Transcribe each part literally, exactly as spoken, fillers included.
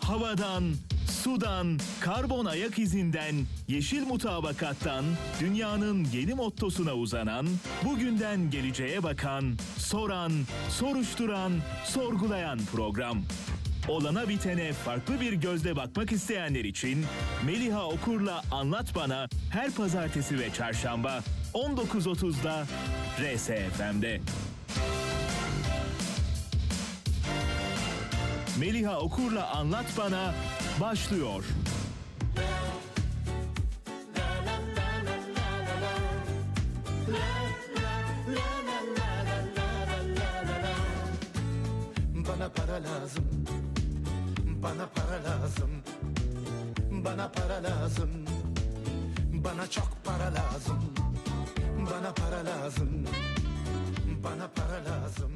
Havadan, sudan, karbon ayak izinden, yeşil mutabakattan, dünyanın yeni mottosuna uzanan, bugünden geleceğe bakan, soran, soruşturan, sorgulayan program. Olana bitene farklı bir gözle bakmak isteyenler için Meliha Okur'la Anlat Bana her pazartesi ve çarşamba on dokuz otuzda R S F M'de. Meliha Okur'la Anlat Bana başlıyor. Bana para lazım, bana para lazım, bana para lazım, bana çok para lazım, bana para lazım, bana para lazım.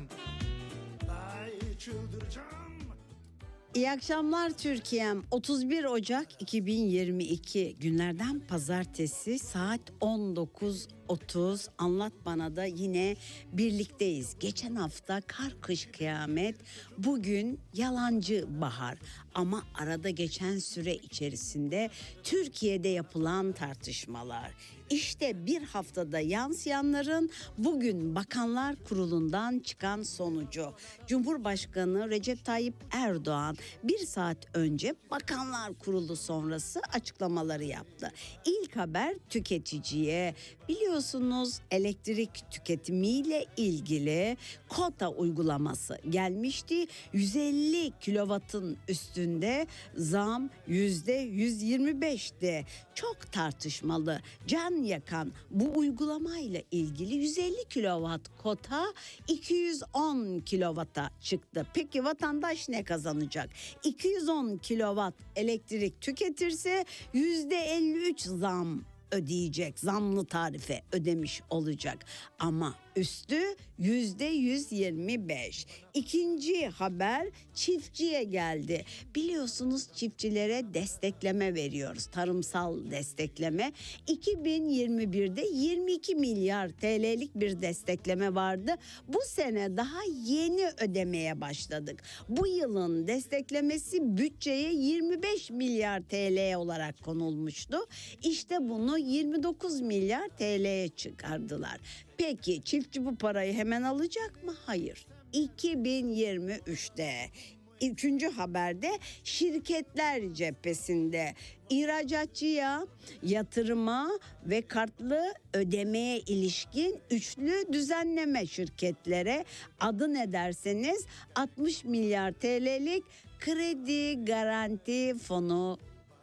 Ay çıldıracağım. İyi akşamlar Türkiye'm. otuz bir Ocak iki bin yirmi iki günlerden pazartesi saat on dokuz otuz. Anlat Bana da yine birlikteyiz. Geçen hafta kar kış kıyamet, bugün yalancı bahar. Ama arada geçen süre içerisinde Türkiye'de yapılan tartışmalar. İşte bir haftada yansıyanların bugün Bakanlar Kurulu'ndan çıkan sonucu. Cumhurbaşkanı Recep Tayyip Erdoğan bir saat önce Bakanlar Kurulu sonrası açıklamaları yaptı. İlk haber tüketiciye. Biliyorsunuz elektrik tüketimiyle ilgili kota uygulaması gelmişti. yüz elli kilovatın üstünde zam yüzde yüz yirmi beşti. Çok tartışmalı, can yakan bu uygulamayla ilgili yüz elli kilovat kota iki yüz on kilovata çıktı. Peki vatandaş ne kazanacak? iki yüz on kilovat elektrik tüketirse yüzde elli üç zam ödeyecek, zamlı tarife ödemiş olacak. Ama üstü yüzde yüz yirmi beş. İkinci haber çiftçiye geldi. Biliyorsunuz çiftçilere destekleme veriyoruz. Tarımsal destekleme. iki bin yirmi birde yirmi iki milyar T L'lik bir destekleme vardı. Bu sene daha yeni ödemeye başladık. Bu yılın desteklemesi bütçeye yirmi beş milyar T L olarak konulmuştu. İşte bunu yirmi dokuz milyar T L'ye çıkardılar. Peki çiftçi bu parayı hemen alacak mı? Hayır. iki bin yirmi üçte. Üçüncü haberde şirketler cephesinde ihracatçıya, yatırıma ve kartlı ödemeye ilişkin üçlü düzenleme şirketlere adı ne derseniz altmış milyar T L'lik kredi garanti fonu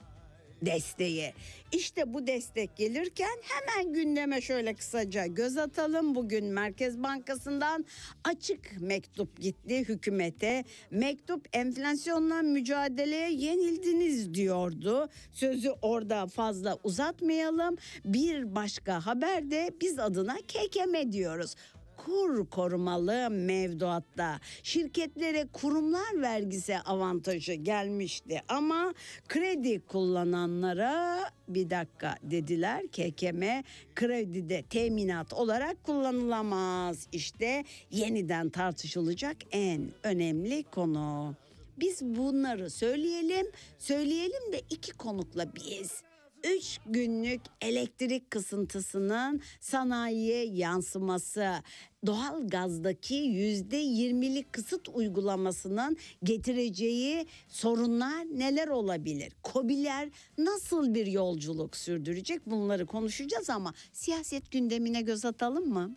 desteği. İşte bu destek gelirken hemen gündeme şöyle kısaca göz atalım. Bugün Merkez Bankası'ndan açık mektup gitti hükümete. Mektup enflasyonla mücadeleye yenildiniz diyordu. Sözü orada fazla uzatmayalım. Bir başka haberde biz adına K K M diyoruz. Kur korumalı mevduatta şirketlere kurumlar vergisi avantajı gelmişti ama kredi kullananlara bir dakika dediler. K K M kredide teminat olarak kullanılamaz. İşte yeniden tartışılacak en önemli konu. Biz bunları söyleyelim, söyleyelim de iki konukla biz üç günlük elektrik kısıntısının sanayiye yansıması, doğal gazdaki yüzde yirmilik kısıt uygulamasının getireceği sorunlar neler olabilir? KOBİ'ler nasıl bir yolculuk sürdürecek? Bunları konuşacağız ama siyaset gündemine göz atalım mı?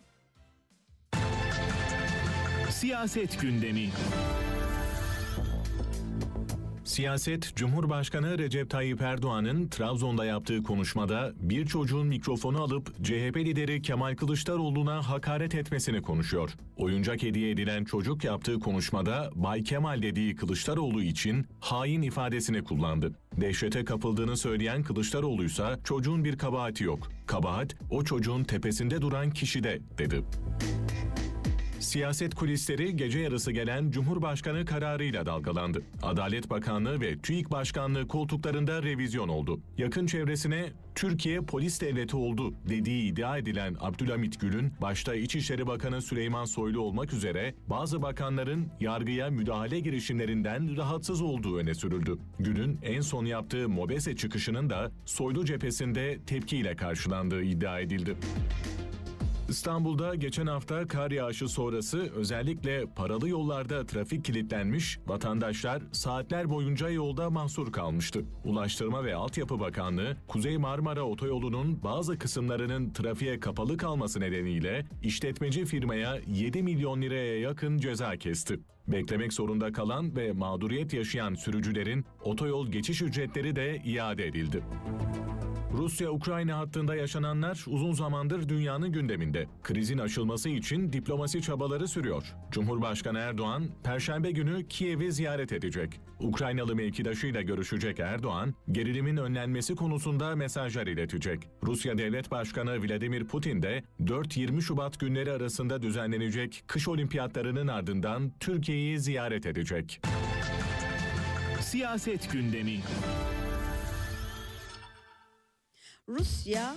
Siyaset gündemi. Siyaset, Cumhurbaşkanı Recep Tayyip Erdoğan'ın Trabzon'da yaptığı konuşmada bir çocuğun mikrofonu alıp C H P lideri Kemal Kılıçdaroğlu'na hakaret etmesini konuşuyor. Oyuncak hediye edilen çocuk yaptığı konuşmada Bay Kemal dediği Kılıçdaroğlu için hain ifadesini kullandı. Dehşete kapıldığını söyleyen Kılıçdaroğlu'ysa çocuğun bir kabahati yok. Kabahat o çocuğun tepesinde duran kişide dedi. Siyaset kulisleri gece yarısı gelen Cumhurbaşkanı kararıyla dalgalandı. Adalet Bakanlığı ve TÜİK Başkanlığı koltuklarında revizyon oldu. Yakın çevresine Türkiye polis devleti oldu dediği iddia edilen Abdülhamit Gül'ün başta İçişleri Bakanı Süleyman Soylu olmak üzere bazı bakanların yargıya müdahale girişimlerinden rahatsız olduğu öne sürüldü. Gül'ün en son yaptığı MOBESE çıkışının da Soylu cephesinde tepkiyle karşılandığı iddia edildi. İstanbul'da geçen hafta kar yağışı sonrası özellikle paralı yollarda trafik kilitlenmiş, vatandaşlar saatler boyunca yolda mahsur kalmıştı. Ulaştırma ve Altyapı Bakanlığı, Kuzey Marmara Otoyolu'nun bazı kısımlarının trafiğe kapalı kalması nedeniyle işletmeci firmaya yedi milyon liraya yakın ceza kesti. Beklemek zorunda kalan ve mağduriyet yaşayan sürücülerin otoyol geçiş ücretleri de iade edildi. Rusya-Ukrayna hattında yaşananlar uzun zamandır dünyanın gündeminde. Krizin aşılması için diplomasi çabaları sürüyor. Cumhurbaşkanı Erdoğan, Perşembe günü Kiev'i ziyaret edecek. Ukraynalı mevkidaşıyla görüşecek Erdoğan, gerilimin önlenmesi konusunda mesajlar iletecek. Rusya Devlet Başkanı Vladimir Putin de dört yirmi Şubat günleri arasında düzenlenecek kış olimpiyatlarının ardından Türkiye'yi ziyaret edecek. Siyaset gündemi. Rusya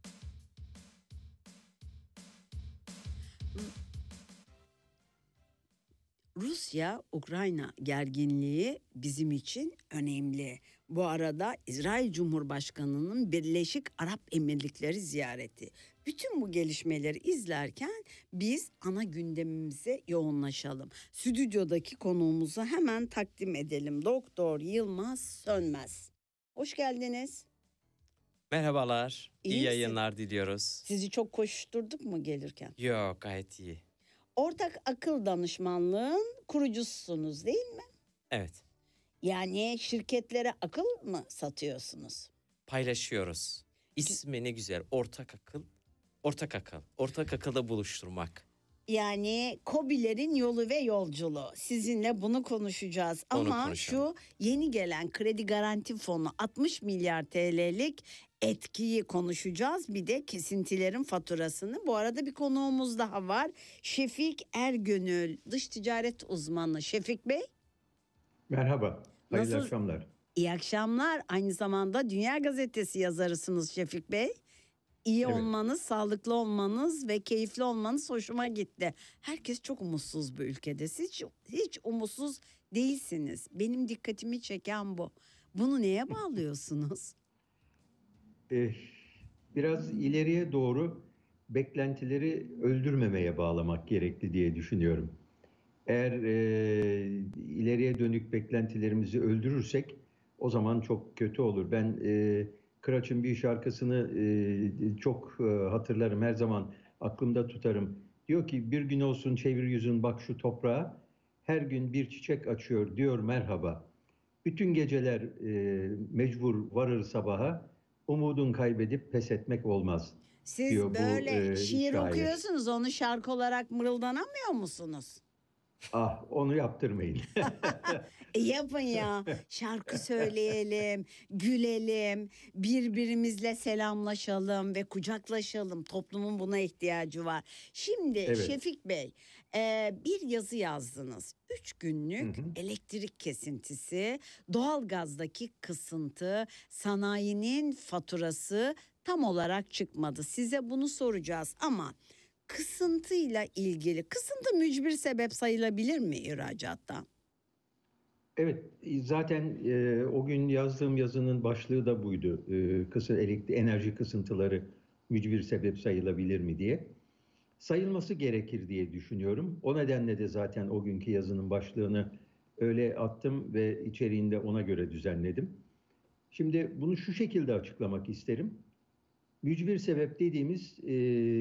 Rusya-Ukrayna gerginliği bizim için önemli. Bu arada İsrail Cumhurbaşkanı'nın Birleşik Arap Emirlikleri ziyareti. Bütün bu gelişmeleri izlerken biz ana gündemimize yoğunlaşalım. Stüdyodaki konuğumuzu hemen takdim edelim. Doktor Yılmaz Sönmez. Hoş geldiniz. Merhabalar, iyi, İyi yayınlar diliyoruz. Sizi çok koşturduk mu gelirken? Yok, gayet iyi. Ortak Akıl Danışmanlığı'nın kurucususunuz değil mi? Evet, Yani şirketlere akıl mı satıyorsunuz? paylaşıyoruz. İsmi ne güzel, ortak akıl. Ortak akıl, ortak akılda buluşturmak. Yani KOBİ'lerin yolu ve yolculuğu. Sizinle bunu konuşacağız. Onu Ama konuşalım. şu yeni gelen kredi garanti fonu altmış milyar T L'lik etkiyi konuşacağız. Bir de kesintilerin faturasını. Bu arada bir konuğumuz daha var. Şefik Ergönül, dış ticaret uzmanı. Şefik Bey. Merhaba, hayırlı Nasıl- akşamlar. İyi akşamlar. Aynı zamanda Dünya Gazetesi yazarısınız Şefik Bey. İyi Evet. olmanız, sağlıklı olmanız ve keyifli olmanız hoşuma gitti. Herkes çok umutsuz bu ülkede. Siz hiç, hiç umutsuz değilsiniz. Benim dikkatimi çeken bu. Bunu neye bağlıyorsunuz? Eh, biraz ileriye doğru beklentileri öldürmemeye bağlamak gerekli diye düşünüyorum. Eğer eh, ileriye dönük beklentilerimizi öldürürsek o zaman çok kötü olur. Ben eh, Kıraç'ın bir şarkısını eh, çok eh, hatırlarım, her zaman aklımda tutarım. Diyor ki bir gün olsun çevir yüzün bak şu toprağa, her gün bir çiçek açıyor diyor merhaba. Bütün geceler eh, mecbur varır sabaha, umudun kaybedip pes etmek olmaz. Siz Diyor bu, böyle e, şiir şair. okuyorsunuz, onu şarkı olarak mırıldanamıyor musunuz? Ah, onu yaptırmayın. E yapın ya. Şarkı söyleyelim, gülelim, birbirimizle selamlaşalım ve kucaklaşalım. Toplumun buna ihtiyacı var. Şimdi Evet. Şefik Bey, e, bir yazı yazdınız. Üç günlük Hı hı. elektrik kesintisi, doğalgazdaki kısıntı, sanayinin faturası tam olarak çıkmadı. Size bunu soracağız ama kısıntıyla ilgili, kısıntı mücbir sebep sayılabilir mi ihracatta? Evet, zaten e, o gün yazdığım yazının başlığı da buydu. E, kısa elektrik enerji kısıntıları mücbir sebep sayılabilir mi diye. Sayılması gerekir diye düşünüyorum. O nedenle de zaten o günkü yazının başlığını öyle attım ve içeriğini de ona göre düzenledim. Şimdi bunu şu şekilde açıklamak isterim. Mücbir sebep dediğimiz e,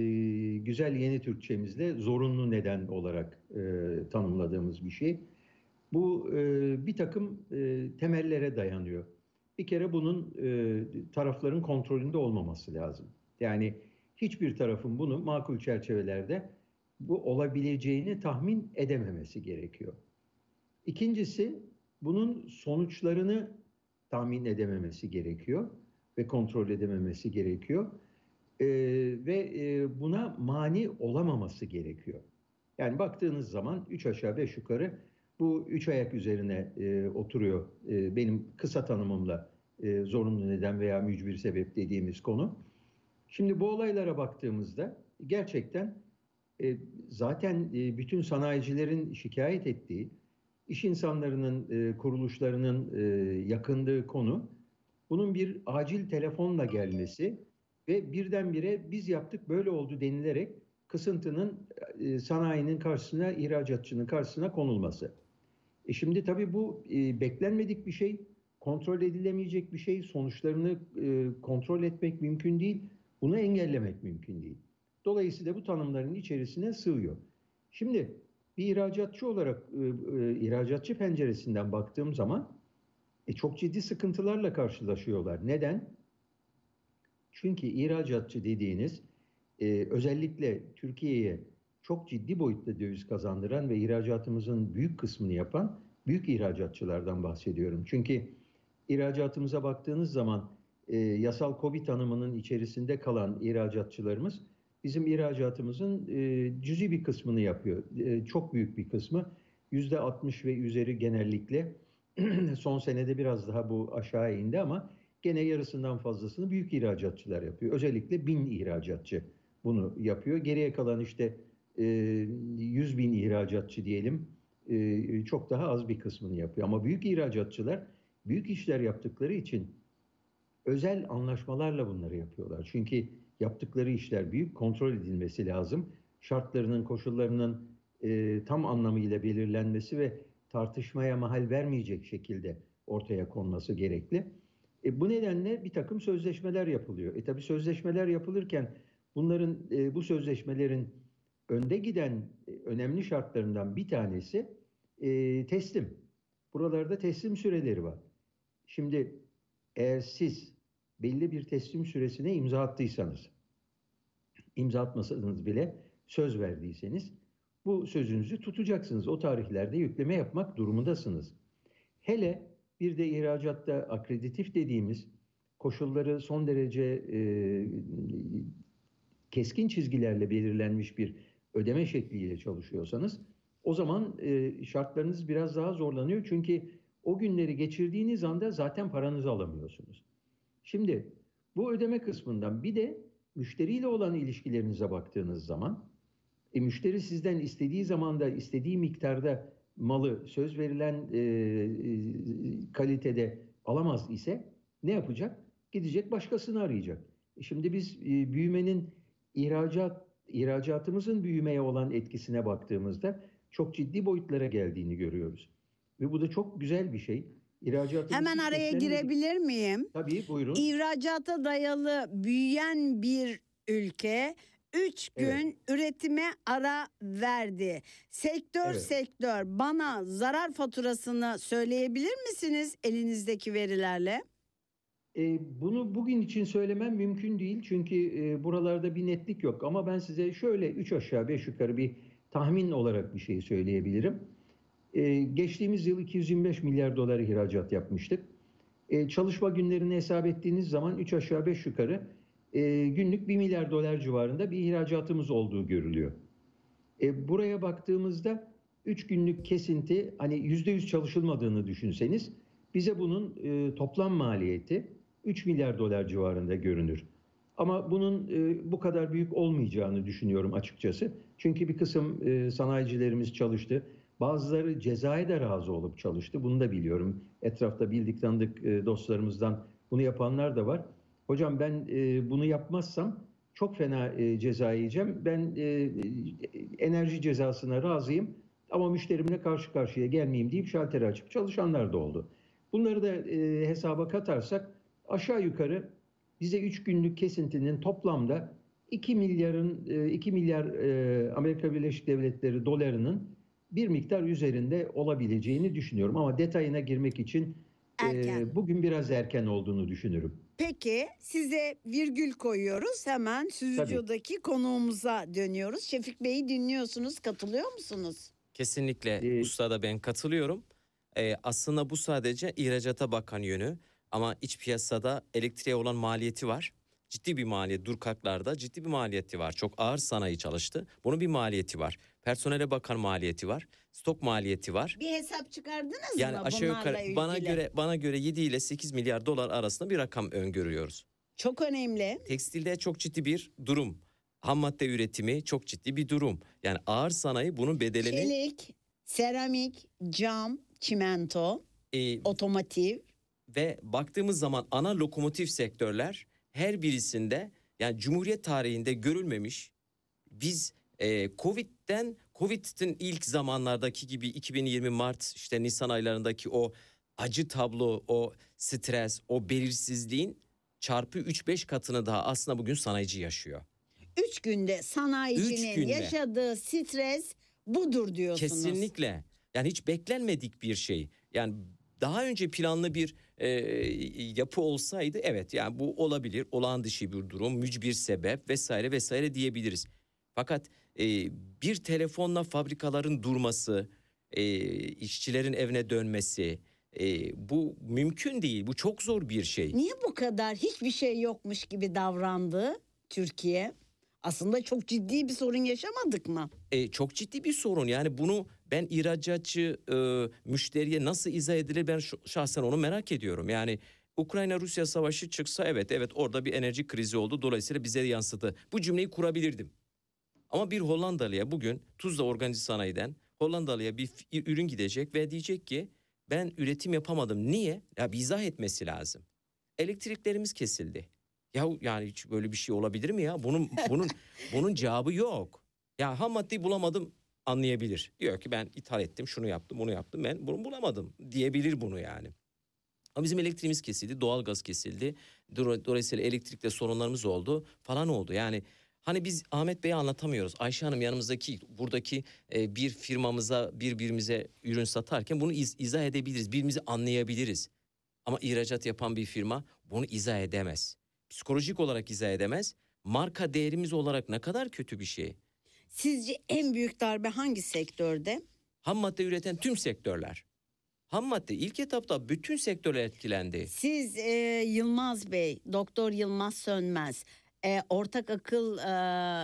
güzel yeni Türkçemizle zorunlu neden olarak e, tanımladığımız bir şey. Bu e, bir takım e, temellere dayanıyor. Bir kere bunun e, tarafların kontrolünde olmaması lazım. Yani hiçbir tarafın bunu makul çerçevelerde bu olabileceğini tahmin edememesi gerekiyor. İkincisi, bunun sonuçlarını tahmin edememesi gerekiyor ve kontrol edememesi gerekiyor. Ee, ve e, buna mani olamaması gerekiyor. Yani baktığınız zaman üç aşağı beş yukarı bu üç ayak üzerine e, oturuyor. E, benim kısa tanımımla e, zorunlu neden veya mücbir sebep dediğimiz konu. Şimdi bu olaylara baktığımızda gerçekten e, zaten e, bütün sanayicilerin şikayet ettiği, iş insanlarının, e, kuruluşlarının e, yakındığı konu, bunun bir acil telefonla gelmesi ve birdenbire biz yaptık böyle oldu denilerek kısıntının e, sanayinin karşısına, ihracatçının karşısına konulması. E şimdi tabii bu e, beklenmedik bir şey, kontrol edilemeyecek bir şey, sonuçlarını e, kontrol etmek mümkün değil, bunu engellemek mümkün değil. Dolayısıyla bu tanımların içerisine sığıyor. Şimdi bir ihracatçı olarak e, e, ihracatçı penceresinden baktığım zaman e, çok ciddi sıkıntılarla karşılaşıyorlar. Neden? Çünkü ihracatçı dediğiniz e, özellikle Türkiye'ye çok ciddi boyutta döviz kazandıran ve ihracatımızın büyük kısmını yapan büyük ihracatçılardan bahsediyorum. Çünkü ihracatımıza baktığınız zaman e, yasal KOBİ tanımının içerisinde kalan ihracatçılarımız bizim ihracatımızın e, cüzi bir kısmını yapıyor. E, çok büyük bir kısmı, yüzde altmış ve üzeri genellikle. Son senede biraz daha bu aşağı indi ama gene yarısından fazlasını büyük ihracatçılar yapıyor. Özellikle bin ihracatçı bunu yapıyor. Geriye kalan işte yüz bin ihracatçı diyelim çok daha az bir kısmını yapıyor. Ama büyük ihracatçılar büyük işler yaptıkları için özel anlaşmalarla bunları yapıyorlar. Çünkü yaptıkları işler büyük, kontrol edilmesi lazım. Şartlarının, koşullarının tam anlamıyla belirlenmesi ve tartışmaya mahal vermeyecek şekilde ortaya konması gerekli. E, bu nedenle bir takım sözleşmeler yapılıyor. E tabii sözleşmeler yapılırken bunların e, bu sözleşmelerin önde giden e, önemli şartlarından bir tanesi e, teslim. Buralarda teslim süreleri var. Şimdi eğer siz belli bir teslim süresine imza attıysanız, imza atmasanız bile söz verdiyseniz bu sözünüzü tutacaksınız. O tarihlerde yükleme yapmak durumundasınız. Hele bir de ihracatta akreditif dediğimiz koşulları son derece e, keskin çizgilerle belirlenmiş bir ödeme şekliyle çalışıyorsanız o zaman e, şartlarınız biraz daha zorlanıyor. Çünkü o günleri geçirdiğiniz anda zaten paranızı alamıyorsunuz. Şimdi bu ödeme kısmından bir de müşteriyle olan ilişkilerinize baktığınız zaman e, müşteri sizden istediği zamanda, istediği miktarda malı söz verilen e, e, kalitede alamaz ise ne yapacak? Gidecek başkasını arayacak. E şimdi biz e, büyümenin ihracat, ihracatımızın büyümeye olan etkisine baktığımızda çok ciddi boyutlara geldiğini görüyoruz. Ve bu da çok güzel bir şey. İhracatımız Hemen araya girebilir miyim? Tabii, buyurun. İhracata dayalı büyüyen bir ülke üç gün evet. üretime ara verdi. Sektör evet. sektör bana zarar faturasını söyleyebilir misiniz elinizdeki verilerle? E, bunu bugün için söylemem mümkün değil. Çünkü e, buralarda bir netlik yok. Ama ben size şöyle üç aşağı beş yukarı bir tahmin olarak bir şey söyleyebilirim. E, geçtiğimiz yıl iki yüz yirmi beş milyar dolar ihracat yapmıştık. E, çalışma günlerini hesap ettiğiniz zaman üç aşağı beş yukarı e, günlük bir milyar dolar civarında bir ihracatımız olduğu görülüyor. E, buraya baktığımızda üç günlük kesinti, hani yüzde yüz çalışılmadığını düşünseniz bize bunun e, toplam maliyeti üç milyar dolar civarında görünür. Ama bunun e, bu kadar büyük olmayacağını düşünüyorum açıkçası. Çünkü bir kısım e, sanayicilerimiz çalıştı. Bazıları cezaya da razı olup çalıştı. Bunu da biliyorum. Etrafta bildik tanıdık e, dostlarımızdan bunu yapanlar da var. Hocam ben e, bunu yapmazsam çok fena e, ceza yiyeceğim. Ben e, enerji cezasına razıyım ama müşterimle karşı karşıya gelmeyeyim deyip şalteri açıp çalışanlar da oldu. Bunları da e, hesaba katarsak aşağı yukarı bize üç günlük kesintinin toplamda iki milyarın e, iki milyar e, Amerika Birleşik Devletleri dolarının bir miktar üzerinde olabileceğini düşünüyorum. Ama detayına girmek için e, bugün biraz erken olduğunu düşünürüm. Peki size virgül koyuyoruz. Hemen stüdyodaki Tabii. konuğumuza dönüyoruz. Şefik Bey'i dinliyorsunuz. Katılıyor musunuz? Kesinlikle ee, ustada ben katılıyorum. Ee, aslında bu sadece ihracata bakan yönü. Ama iç piyasada elektriğe olan maliyeti var. Ciddi bir maliyet. Durkaklarda ciddi bir maliyeti var. Çok ağır sanayi çalıştı. Bunun bir maliyeti var. Personele bakan maliyeti var. Stok maliyeti var. Bir hesap çıkardınız Yani mı aşağı bunlarla yukarı ilgili? bana göre bana göre yedi ile sekiz milyar dolar arasında bir rakam öngörüyoruz. Çok önemli. Tekstilde çok ciddi bir durum. Ham madde üretimi çok ciddi bir durum. Yani ağır sanayi bunun bedelini Çelik, seramik, cam, çimento, e, otomotiv. ve baktığımız zaman ana lokomotif sektörler her birisinde, yani Cumhuriyet tarihinde görülmemiş. Biz e, Covid'den Covid'in ilk zamanlardaki gibi iki bin yirmi Mart işte Nisan aylarındaki o acı tablo, o stres, o belirsizliğin çarpı üç beş katını daha aslında bugün sanayici yaşıyor. Üç günde sanayicinin Üç günde. yaşadığı stres budur diyorsunuz. Kesinlikle. Yani hiç beklenmedik bir şey. Yani daha önce planlı bir e, yapı olsaydı evet, yani bu olabilir, olağan dışı bir durum, mücbir sebep vesaire vesaire diyebiliriz. Fakat e, bir telefonla fabrikaların durması, e, işçilerin evine dönmesi, e, bu mümkün değil. Bu çok zor bir şey. Niye bu kadar hiçbir şey yokmuş gibi davrandı Türkiye? Aslında çok ciddi bir sorun yaşamadık mı? E, çok ciddi bir sorun. Yani bunu ben ihracatçı e, müşteriye nasıl izah edilir, ben şu, şahsen onu merak ediyorum. Yani Ukrayna-Rusya savaşı çıksa evet evet orada bir enerji krizi oldu. Dolayısıyla bize yansıdı. Bu cümleyi kurabilirdim. Ama bir Hollandalıya bugün Tuzla Organize Sanayi'den Hollandalıya bir ürün gidecek ve diyecek ki ben üretim yapamadım. Niye? Ya bir izah etmesi lazım. Elektriklerimiz kesildi. Ya yani hiç böyle bir şey olabilir mi ya? Bunun bunun bunun cevabı yok. Ya ham maddeyi bulamadım anlayabilir. Diyor ki ben ithal ettim, şunu yaptım, bunu yaptım, ben bunu bulamadım diyebilir bunu yani. Ama bizim elektriğimiz kesildi, doğalgaz kesildi. Dolayısıyla elektrikte sorunlarımız oldu falan oldu. Yani hani biz Ahmet Bey'e anlatamıyoruz. Ayşe Hanım yanımızdaki buradaki e, bir firmamıza birbirimize ürün satarken bunu iz, izah edebiliriz. Birbirimizi anlayabiliriz. Ama ihracat yapan bir firma bunu izah edemez. Psikolojik olarak izah edemez. Marka değerimiz olarak ne kadar kötü bir şey. Sizce en büyük darbe hangi sektörde? Ham madde üreten tüm sektörler. Ham madde ilk etapta bütün sektörler etkilendi. Siz e, Yılmaz Bey, Doktor Yılmaz Sönmez, e, Ortak Akıl e,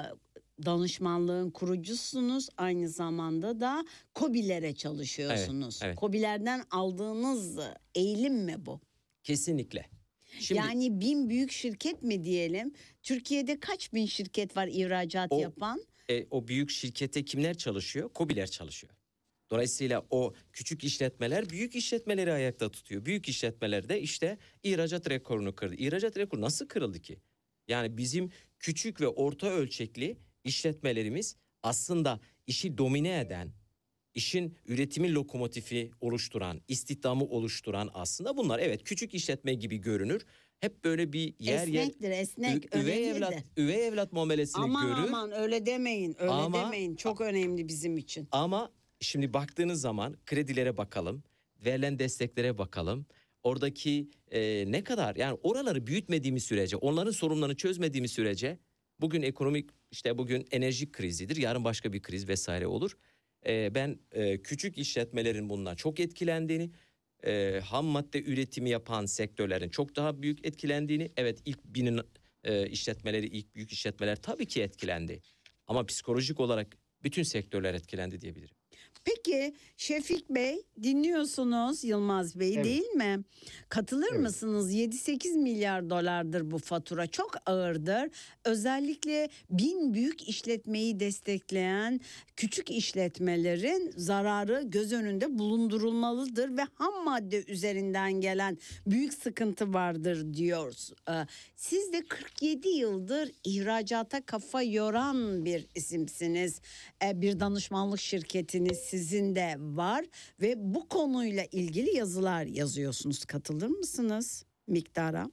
danışmanlığın kurucusunuz. Aynı zamanda da KOBİ'lere çalışıyorsunuz. Evet, evet. KOBİ'lerden aldığınız eğilim mi bu? Kesinlikle. Şimdi, yani bin büyük şirket mi diyelim? Türkiye'de kaç bin şirket var ihracat o, yapan? E, o büyük şirkete kimler çalışıyor? KOBİ'ler çalışıyor. Dolayısıyla o küçük işletmeler büyük işletmeleri ayakta tutuyor. Büyük işletmeler de işte ihracat rekorunu kırdı. İhracat rekoru nasıl kırıldı ki? Yani bizim küçük ve orta ölçekli işletmelerimiz aslında işi domine eden, işin üretimi lokomotifi oluşturan, istihdamı oluşturan aslında bunlar. Evet, küçük işletme gibi görünür. Hep böyle bir yer Esnektir, yer esnek, ü, üvey önemlidir. evlat üvey evlat muamelesini aman görür. Aman öyle demeyin, öyle Ama, demeyin. Çok önemli bizim için. Ama şimdi baktığınız zaman kredilere bakalım, verilen desteklere bakalım. Oradaki e, ne kadar, yani oraları büyütmediğimiz sürece, onların sorunlarını çözmediğimiz sürece bugün ekonomik, işte bugün enerji krizidir, yarın başka bir kriz vesaire olur. E, ben e, küçük işletmelerin bundan çok etkilendiğini, e, ham madde üretimi yapan sektörlerin çok daha büyük etkilendiğini, evet ilk binin e, işletmeleri, ilk büyük işletmeler tabii ki etkilendi. Ama psikolojik olarak bütün sektörler etkilendi diyebilirim. Peki Şefik Bey, dinliyorsunuz Yılmaz Bey, Evet. değil mi? Katılır Evet. mısınız? yedi sekiz milyar dolardır bu fatura. Çok ağırdır. Özellikle bin büyük işletmeyi destekleyen küçük işletmelerin zararı göz önünde bulundurulmalıdır ve ham madde üzerinden gelen büyük sıkıntı vardır diyoruz. Ee, Siz de kırk yedi yıldır ihracata kafa yoran bir isimsiniz. Ee, Bir danışmanlık şirketiniz sizin de var ve bu konuyla ilgili yazılar yazıyorsunuz. Katılır mısınız miktara?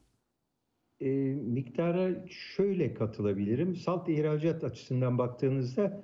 E, miktara şöyle katılabilirim. Salt ihracat açısından baktığınızda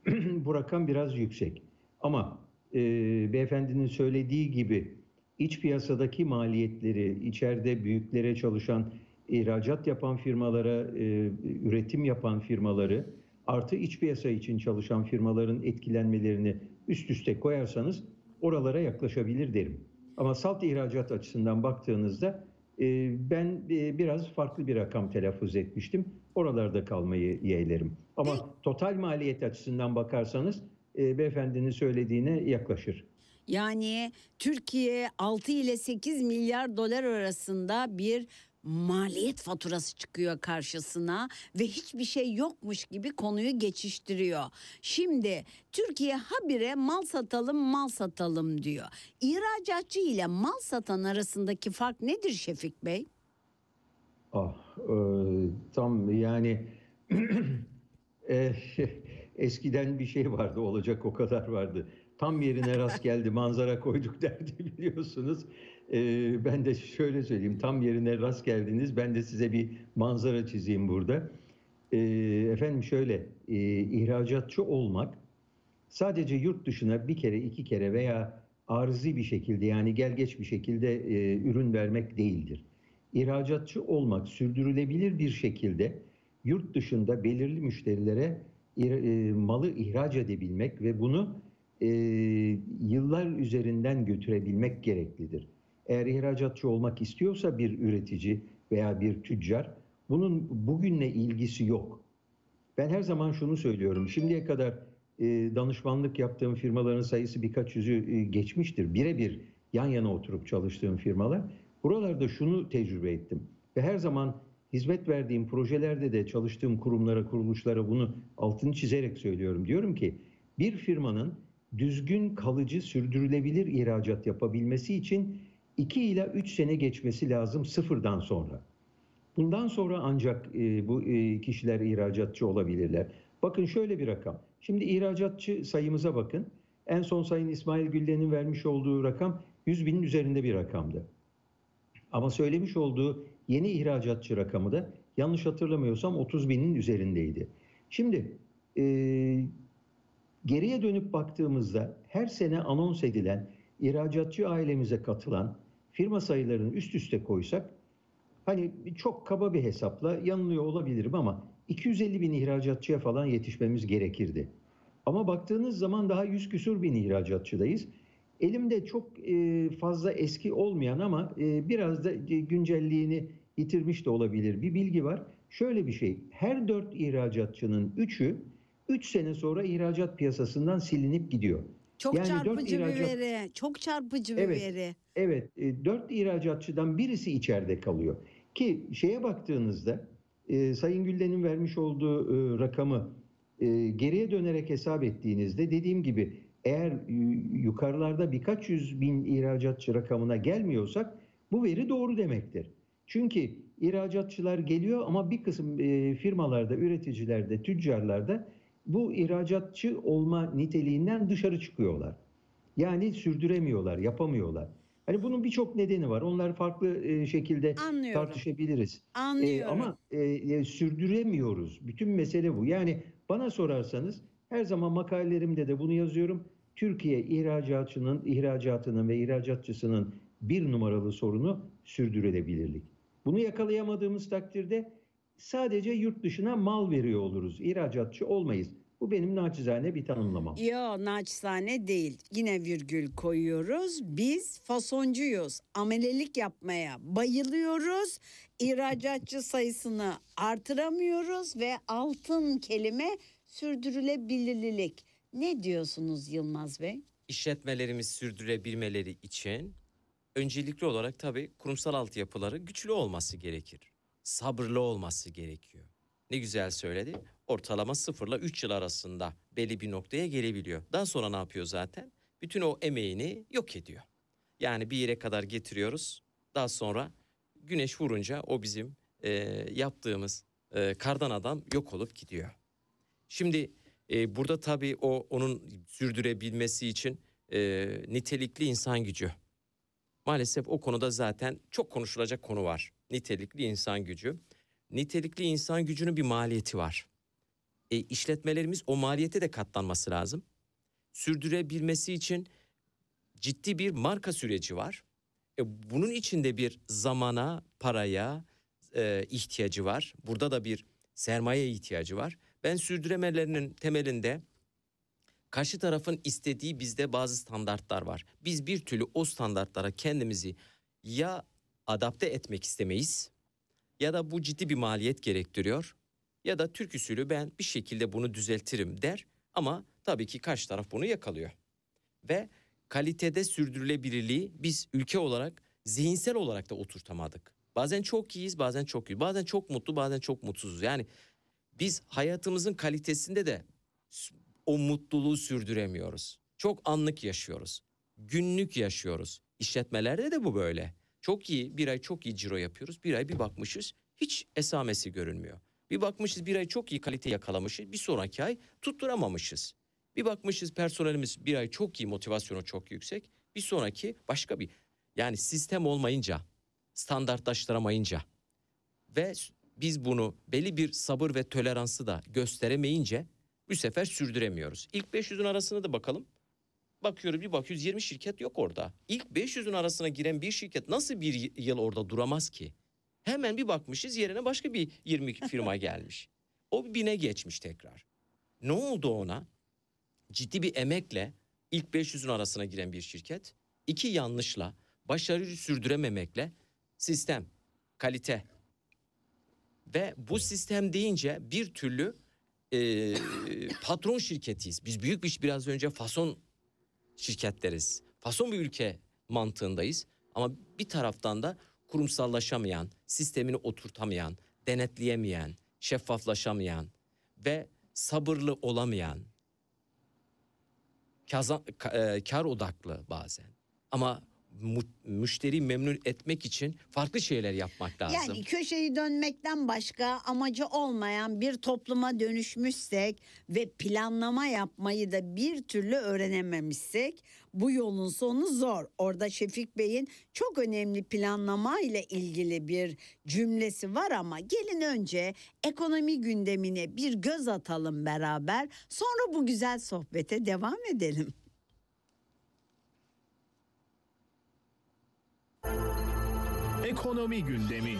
bu rakam biraz yüksek. Ama e, beyefendinin söylediği gibi iç piyasadaki maliyetleri, içeride büyüklere çalışan, ihracat yapan firmalara, e, üretim yapan firmaları, artı iç piyasa için çalışan firmaların etkilenmelerini üst üste koyarsanız oralara yaklaşabilir derim. Ama salt ihracat açısından baktığınızda E, ben e, biraz farklı bir rakam telaffuz etmiştim. Oralarda kalmayı yeğlerim. Ama total maliyet açısından bakarsanız e, beyefendinin söylediğine yaklaşır. Yani Türkiye altı ile sekiz milyar dolar arasında bir maliyet faturası çıkıyor karşısına ve hiçbir şey yokmuş gibi konuyu geçiştiriyor. Şimdi Türkiye habire mal satalım mal satalım diyor. İhracatçı ile mal satan arasındaki fark nedir Şefik Bey? Ah, e, tam yani e, eskiden bir şey vardı, olacak o kadar vardı. Tam yerine rast geldi, manzara koyduk derdi, biliyorsunuz. E, ben de şöyle söyleyeyim, tam yerine rast geldiniz. Ben de size bir manzara çizeyim burada. E, efendim şöyle, e, ihracatçı olmak sadece yurt dışına bir kere, iki kere veya arızi bir şekilde, yani gel geç bir şekilde e, ürün vermek değildir. İhracatçı olmak, sürdürülebilir bir şekilde yurt dışında belirli müşterilere e, malı ihraç edebilmek ve bunu e, yıllar üzerinden götürebilmek gereklidir. Eğer ihracatçı olmak istiyorsa bir üretici veya bir tüccar, bunun bugünle ilgisi yok. Ben her zaman şunu söylüyorum. Şimdiye kadar e, danışmanlık yaptığım firmaların sayısı birkaç yüzü e, geçmiştir. Birebir yan yana oturup çalıştığım firmalar. Buralarda şunu tecrübe ettim. Ve her zaman hizmet verdiğim projelerde de çalıştığım kurumlara, kuruluşlara bunu altını çizerek söylüyorum. Diyorum ki bir firmanın düzgün, kalıcı, sürdürülebilir ihracat yapabilmesi için iki ila üç sene geçmesi lazım sıfırdan sonra. Bundan sonra ancak e, bu e, kişiler ihracatçı olabilirler. Bakın şöyle bir rakam. Şimdi ihracatçı sayımıza bakın. En son Sayın İsmail Güllen'in vermiş olduğu rakam yüz binin üzerinde bir rakamdı. Ama söylemiş olduğu yeni ihracatçı rakamı da yanlış hatırlamıyorsam otuz binin üzerindeydi. Şimdi e, geriye dönüp baktığımızda her sene anons edilen, ihracatçı ailemize katılan firma sayılarını üst üste koysak, hani çok kaba bir hesapla yanılıyor olabilirim ama iki yüz elli bin ihracatçıya falan yetişmemiz gerekirdi. Ama baktığınız zaman daha yüz küsur bin ihracatçıdayız. Elimde çok e, fazla eski olmayan ama e, biraz da güncelliğini yitirmiş de olabilir bir bilgi var. Şöyle bir şey, her dört ihracatçının üçü üç sene sonra ihracat piyasasından silinip gidiyor. Çok Yani dört çarpıcı ihracat... bir veri. Çok çarpıcı bir Evet, veri. evet. E, dört ihracatçıdan birisi içeride kalıyor. Ki şeye baktığınızda e, Sayın Güllen'in vermiş olduğu e, rakamı e, geriye dönerek hesap ettiğinizde, dediğim gibi eğer e, yukarılarda birkaç yüz bin ihracatçı rakamına gelmiyorsak bu veri doğru demektir. Çünkü ihracatçılar geliyor ama bir kısım e, firmalarda, üreticilerde, tüccarlarda bu ihracatçı olma niteliğinden dışarı çıkıyorlar. Yani sürdüremiyorlar, yapamıyorlar. Hani bunun birçok nedeni var. Onlar farklı e, şekilde Anlıyorum. tartışabiliriz. E, Anlıyorum. ama e, e, sürdüremiyoruz. Bütün mesele bu. Yani bana sorarsanız her zaman makalelerimde de bunu yazıyorum. Türkiye ihracatçının, ihracatının ve ihracatçısının bir numaralı sorunu sürdürülebilirlik. Bunu yakalayamadığımız takdirde sadece yurt dışına mal veriyor oluruz. İhracatçı olmayız. Bu benim naçizane bir tanımlamam. Yo, naçizane değil. Yine virgül koyuyoruz. Biz fasoncuyuz. Amelelik yapmaya bayılıyoruz. İhracatçı sayısını artıramıyoruz ve altın kelime sürdürülebilirlik. Ne diyorsunuz Yılmaz Bey? İşletmelerimiz sürdürebilmeleri için öncelikli olarak tabii kurumsal altyapıları güçlü olması gerekir. Sabırlı olması gerekiyor. Ne güzel söyledi. Ortalama sıfırla üç yıl arasında belli bir noktaya gelebiliyor. Daha sonra ne yapıyor zaten? Bütün o emeğini yok ediyor. Yani bir yere kadar getiriyoruz. Daha sonra güneş vurunca o bizim e, yaptığımız e, kardan adam yok olup gidiyor. Şimdi e, burada tabii o onun sürdürebilmesi için e, nitelikli insan gücü. Maalesef o konuda zaten çok konuşulacak konu var. Nitelikli insan gücü. Nitelikli insan gücünün bir maliyeti var. E, işletmelerimiz o maliyete de katlanması lazım. Sürdürebilmesi için ciddi bir marka süreci var. E, bunun içinde bir zamana, paraya e, ihtiyacı var. Burada da bir sermaye ihtiyacı var. Ben sürdüremelerinin temelinde karşı tarafın istediği bizde bazı standartlar var. Biz bir türlü o standartlara kendimizi ya adapte etmek istemeyiz ya da bu ciddi bir maliyet gerektiriyor ya da Türk usulü ben bir şekilde bunu düzeltirim der ama tabii ki karşı taraf bunu yakalıyor. Ve kalitede sürdürülebilirliği biz ülke olarak zihinsel olarak da oturtamadık. Bazen çok iyiyiz, bazen çok iyi, bazen çok mutlu, bazen çok mutsuzuz. Yani biz hayatımızın kalitesinde de o mutluluğu sürdüremiyoruz. Çok anlık yaşıyoruz. Günlük yaşıyoruz. İşletmelerde de bu böyle. Çok iyi, bir ay çok iyi ciro yapıyoruz. Bir ay bir bakmışız hiç esamesi görünmüyor. Bir bakmışız bir ay çok iyi kalite yakalamışız. Bir sonraki ay tutturamamışız. Bir bakmışız personelimiz bir ay çok iyi, motivasyonu çok yüksek. Bir sonraki başka bir, yani sistem olmayınca, standartlaştıramayınca ve biz bunu belli bir sabır ve toleransı da gösteremeyince bu sefer sürdüremiyoruz. İlk beş yüzün arasına da bakalım. Bakıyoruz bir bakıyoruz yirmi şirket yok orada. İlk beş yüzün arasına giren bir şirket nasıl bir yıl orada duramaz ki? Hemen bir bakmışız yerine başka bir yirmi firma gelmiş. O bine geçmiş tekrar. Ne oldu ona? Ciddi bir emekle ilk beş yüzün arasına giren bir şirket, iki yanlışla, başarıyı sürdürememekle sistem, kalite ve bu sistem deyince bir türlü e, patron şirketiyiz. Biz büyük bir biraz önce fason şirketleriz. Fason bir ülke mantığındayız ama bir taraftan da kurumsallaşamayan, sistemini oturtamayan, denetleyemeyen, şeffaflaşamayan ve sabırlı olamayan, kazan, kar odaklı bazen ama mu, müşteri memnun etmek için farklı şeyler yapmak lazım. Yani köşeyi dönmekten başka amacı olmayan bir topluma dönüşmüşsek ve planlama yapmayı da bir türlü öğrenememişsek bu yolun sonu zor. Orada Şefik Bey'in çok önemli planlama ile ilgili bir cümlesi var ama gelin önce ekonomi gündemine bir göz atalım beraber. Sonra bu güzel sohbete devam edelim. Ekonomi gündemi.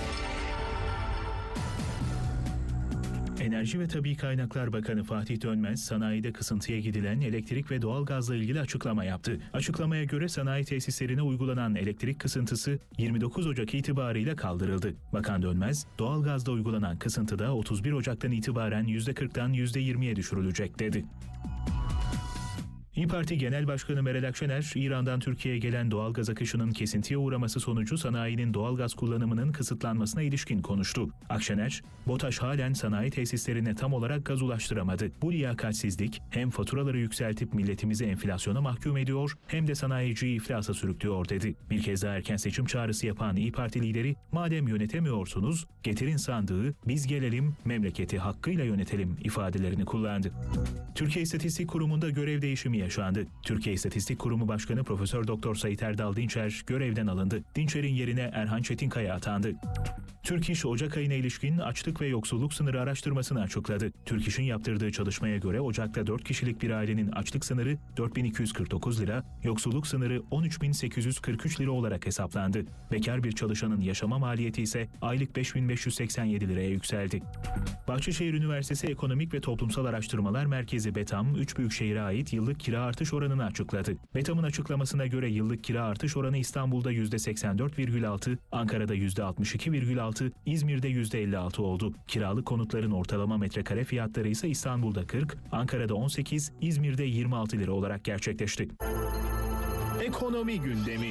Enerji ve Tabii Kaynaklar Bakanı Fatih Dönmez, sanayide kısıntıya gidilen elektrik ve doğalgazla ilgili açıklama yaptı. Açıklamaya göre sanayi tesislerine uygulanan elektrik kısıntısı yirmi dokuz Ocak itibarıyla kaldırıldı. Bakan Dönmez, doğalgazda uygulanan kısıntıda otuz bir Ocak'tan itibaren yüzde kırktan yüzde yirmiye düşürülecek dedi. İYİ Parti Genel Başkanı Meral Akşener, İran'dan Türkiye'ye gelen doğalgaz akışının kesintiye uğraması sonucu sanayinin doğalgaz kullanımının kısıtlanmasına ilişkin konuştu. Akşener, BOTAŞ halen sanayi tesislerine tam olarak gaz ulaştıramadı. Bu liyakatsizlik hem faturaları yükseltip milletimizi enflasyona mahkum ediyor hem de sanayiciyi iflasa sürüklüyor dedi. Bir kez daha erken seçim çağrısı yapan İYİ Parti lideri, madem yönetemiyorsunuz, getirin sandığı, biz gelelim, memleketi hakkıyla yönetelim ifadelerini kullandı. Türkiye İstatistik Kurumu'nda görev değişimi yaşandı. Türkiye İstatistik Kurumu Başkanı Profesör Doktor Sait Erdal Dinçer görevden alındı. Dinçer'in yerine Erhan Çetinkaya atandı. Türk İş Ocak ayına ilişkin açlık ve yoksulluk sınırı araştırmasını açıkladı. Türk İş'in yaptırdığı çalışmaya göre Ocak'ta dört kişilik bir ailenin açlık sınırı dört bin iki yüz kırk dokuz lira, yoksulluk sınırı on üç bin sekiz yüz kırk üç lira olarak hesaplandı. Bekar bir çalışanın yaşama maliyeti ise aylık beş bin beş yüz seksen yedi liraya yükseldi. Bahçeşehir Üniversitesi Ekonomik ve Toplumsal Araştırmalar Merkezi BETAM, üç büyükşehire ait yıllık kira artış oranını açıkladı. BETAM'ın açıklamasına göre yıllık kira artış oranı İstanbul'da yüzde seksen dört virgül altı, Ankara'da yüzde altmış iki virgül altı, İzmir'de yüzde elli altı oldu. Kiralık konutların ortalama metrekare fiyatları ise İstanbul'da kırk, Ankara'da on sekiz, İzmir'de yirmi altı lira olarak gerçekleşti. Ekonomi gündemi.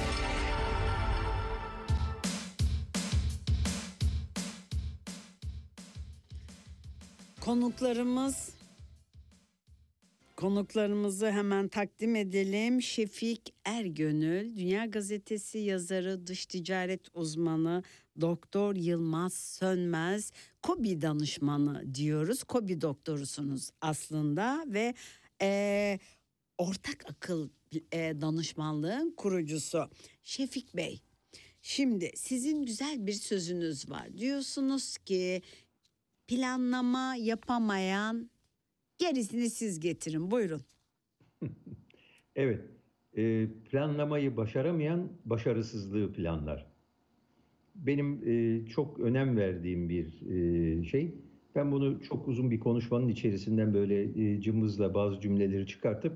Konuklarımız Konuklarımızı hemen takdim edelim. Şefik Ergönül, Dünya Gazetesi yazarı, dış ticaret uzmanı, Doktor Yılmaz Sönmez, KOBİ danışmanı diyoruz. KOBİ doktorusunuz aslında ve e, ortak akıl e, danışmanlığın kurucusu. Şefik Bey, şimdi sizin güzel bir sözünüz var. Diyorsunuz ki planlama yapamayan, gerisini siz getirin. Buyurun. Evet, e, planlamayı başaramayan başarısızlığı planlar. Benim e, çok önem verdiğim bir e, şey. Ben bunu çok uzun bir konuşmanın içerisinden böyle e, cımbızla bazı cümleleri çıkartıp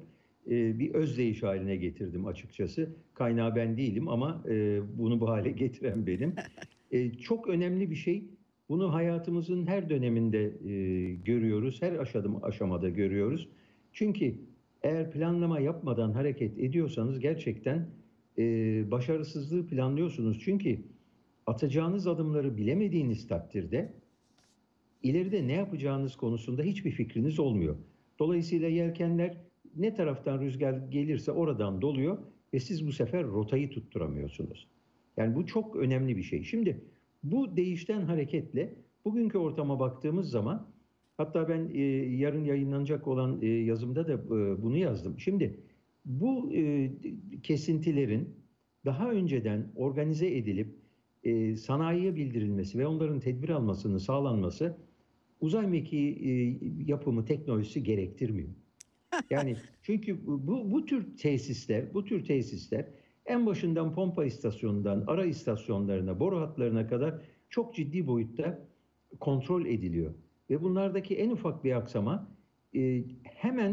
e, bir özdeyiş haline getirdim açıkçası. Kaynağı ben değilim ama e, bunu bu hale getiren benim. E, çok önemli bir şey. Bunu hayatımızın her döneminde e, görüyoruz, her aşadım, aşamada görüyoruz. Çünkü eğer planlama yapmadan hareket ediyorsanız gerçekten e, başarısızlığı planlıyorsunuz. Çünkü atacağınız adımları bilemediğiniz takdirde ileride ne yapacağınız konusunda hiçbir fikriniz olmuyor. Dolayısıyla yelkenler ne taraftan rüzgar gelirse oradan doluyor ve siz bu sefer rotayı tutturamıyorsunuz. Yani bu çok önemli bir şey. Şimdi bu değişten hareketle bugünkü ortama baktığımız zaman, hatta ben e, yarın yayınlanacak olan e, yazımda da e, bunu yazdım. Şimdi bu e, kesintilerin daha önceden organize edilip e, sanayiye bildirilmesi ve onların tedbir almasının sağlanması uzay mekiği e, yapımı teknolojisi gerektirmiyor. Yani çünkü bu bu tür tesisler, bu tür tesisler en başından pompa istasyonundan ara istasyonlarına, boru hatlarına kadar çok ciddi boyutta kontrol ediliyor. Ve bunlardaki en ufak bir aksama e, hemen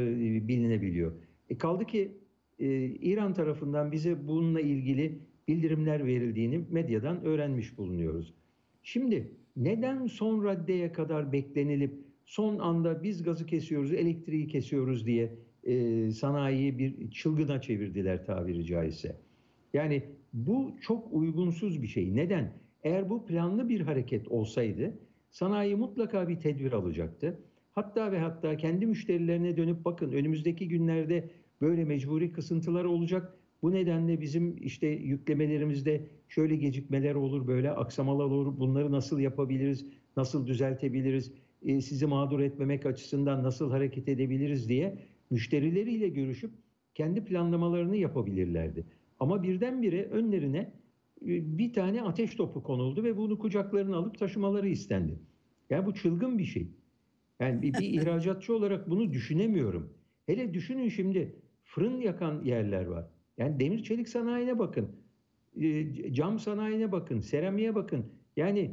e, bilinebiliyor. E, kaldı ki e, İran tarafından bize bununla ilgili bildirimler verildiğini medyadan öğrenmiş bulunuyoruz. Şimdi neden son raddeye kadar beklenilip son anda biz gazı kesiyoruz, elektriği kesiyoruz diye e, sanayiyi bir çılgına çevirdiler tabiri caizse. Yani bu çok uygunsuz bir şey. Neden? Eğer bu planlı bir hareket olsaydı sanayi mutlaka bir tedbir alacaktı. Hatta ve hatta kendi müşterilerine dönüp bakın önümüzdeki günlerde böyle mecburi kısıntılar olacak. Bu nedenle bizim işte yüklemelerimizde şöyle gecikmeler olur, böyle aksamalar olur. Bunları nasıl yapabiliriz, nasıl düzeltebiliriz, e, sizi mağdur etmemek açısından nasıl hareket edebiliriz diye müşterileriyle görüşüp kendi planlamalarını yapabilirlerdi. Ama birdenbire önlerine e, bir tane ateş topu konuldu ve bunu kucaklarına alıp taşımaları istendi. Yani bu çılgın bir şey. Yani bir, bir ihracatçı olarak bunu düşünemiyorum. Hele düşünün şimdi fırın yakan yerler var. Yani demir çelik sanayine bakın, e, cam sanayine bakın, seramiğe bakın. Yani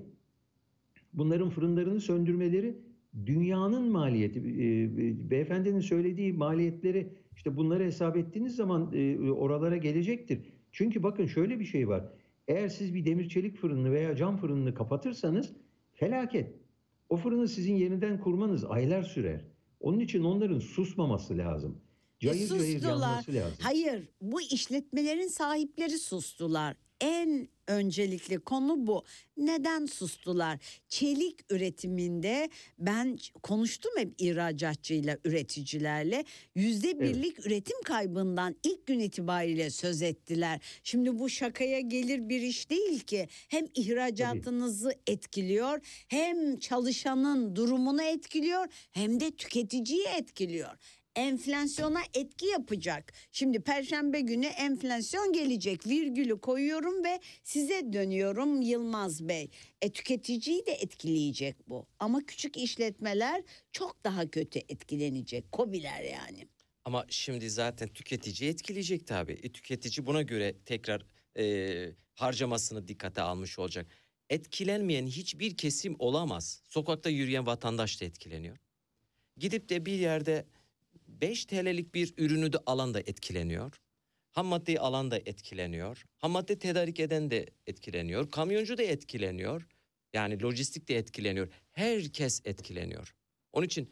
bunların fırınlarını söndürmeleri dünyanın maliyeti. E, beyefendinin söylediği maliyetleri işte bunları hesap ettiğiniz zaman e, oralara gelecektir. Çünkü bakın şöyle bir şey var. Eğer siz bir demir çelik fırını veya cam fırınını kapatırsanız felaket. O fırını sizin yeniden kurmanız aylar sürer. Onun için onların susmaması lazım. Cayır E, cayır sustular. yanması lazım. Hayır, bu işletmelerin sahipleri sustular. En öncelikli konu bu. Neden sustular? Çelik üretiminde ben konuştum hep ihracatçıyla, üreticilerle. Yüzde birlik evet. üretim kaybından ilk gün itibariyle söz ettiler. Şimdi bu şakaya gelir bir iş değil ki. Hem ihracatınızı Tabii. etkiliyor, hem çalışanın durumunu etkiliyor, hem de tüketiciyi etkiliyor. Enflasyona etki yapacak. Şimdi Perşembe günü enflasyon gelecek. Virgülü koyuyorum ve size dönüyorum Yılmaz Bey. E, tüketiciyi de etkileyecek bu. Ama küçük işletmeler çok daha kötü etkilenecek. KOBİ'ler yani. Ama şimdi zaten tüketiciyi etkileyecek tabii. E, tüketici buna göre tekrar e, harcamasını dikkate almış olacak. Etkilenmeyen hiçbir kesim olamaz. Sokakta yürüyen vatandaş da etkileniyor. Gidip de bir yerde beş T L'lik bir ürünü de alan da etkileniyor. Ham maddeyi alan da etkileniyor. Ham madde tedarik eden de etkileniyor. Kamyoncu da etkileniyor. Yani lojistik de etkileniyor. Herkes etkileniyor. Onun için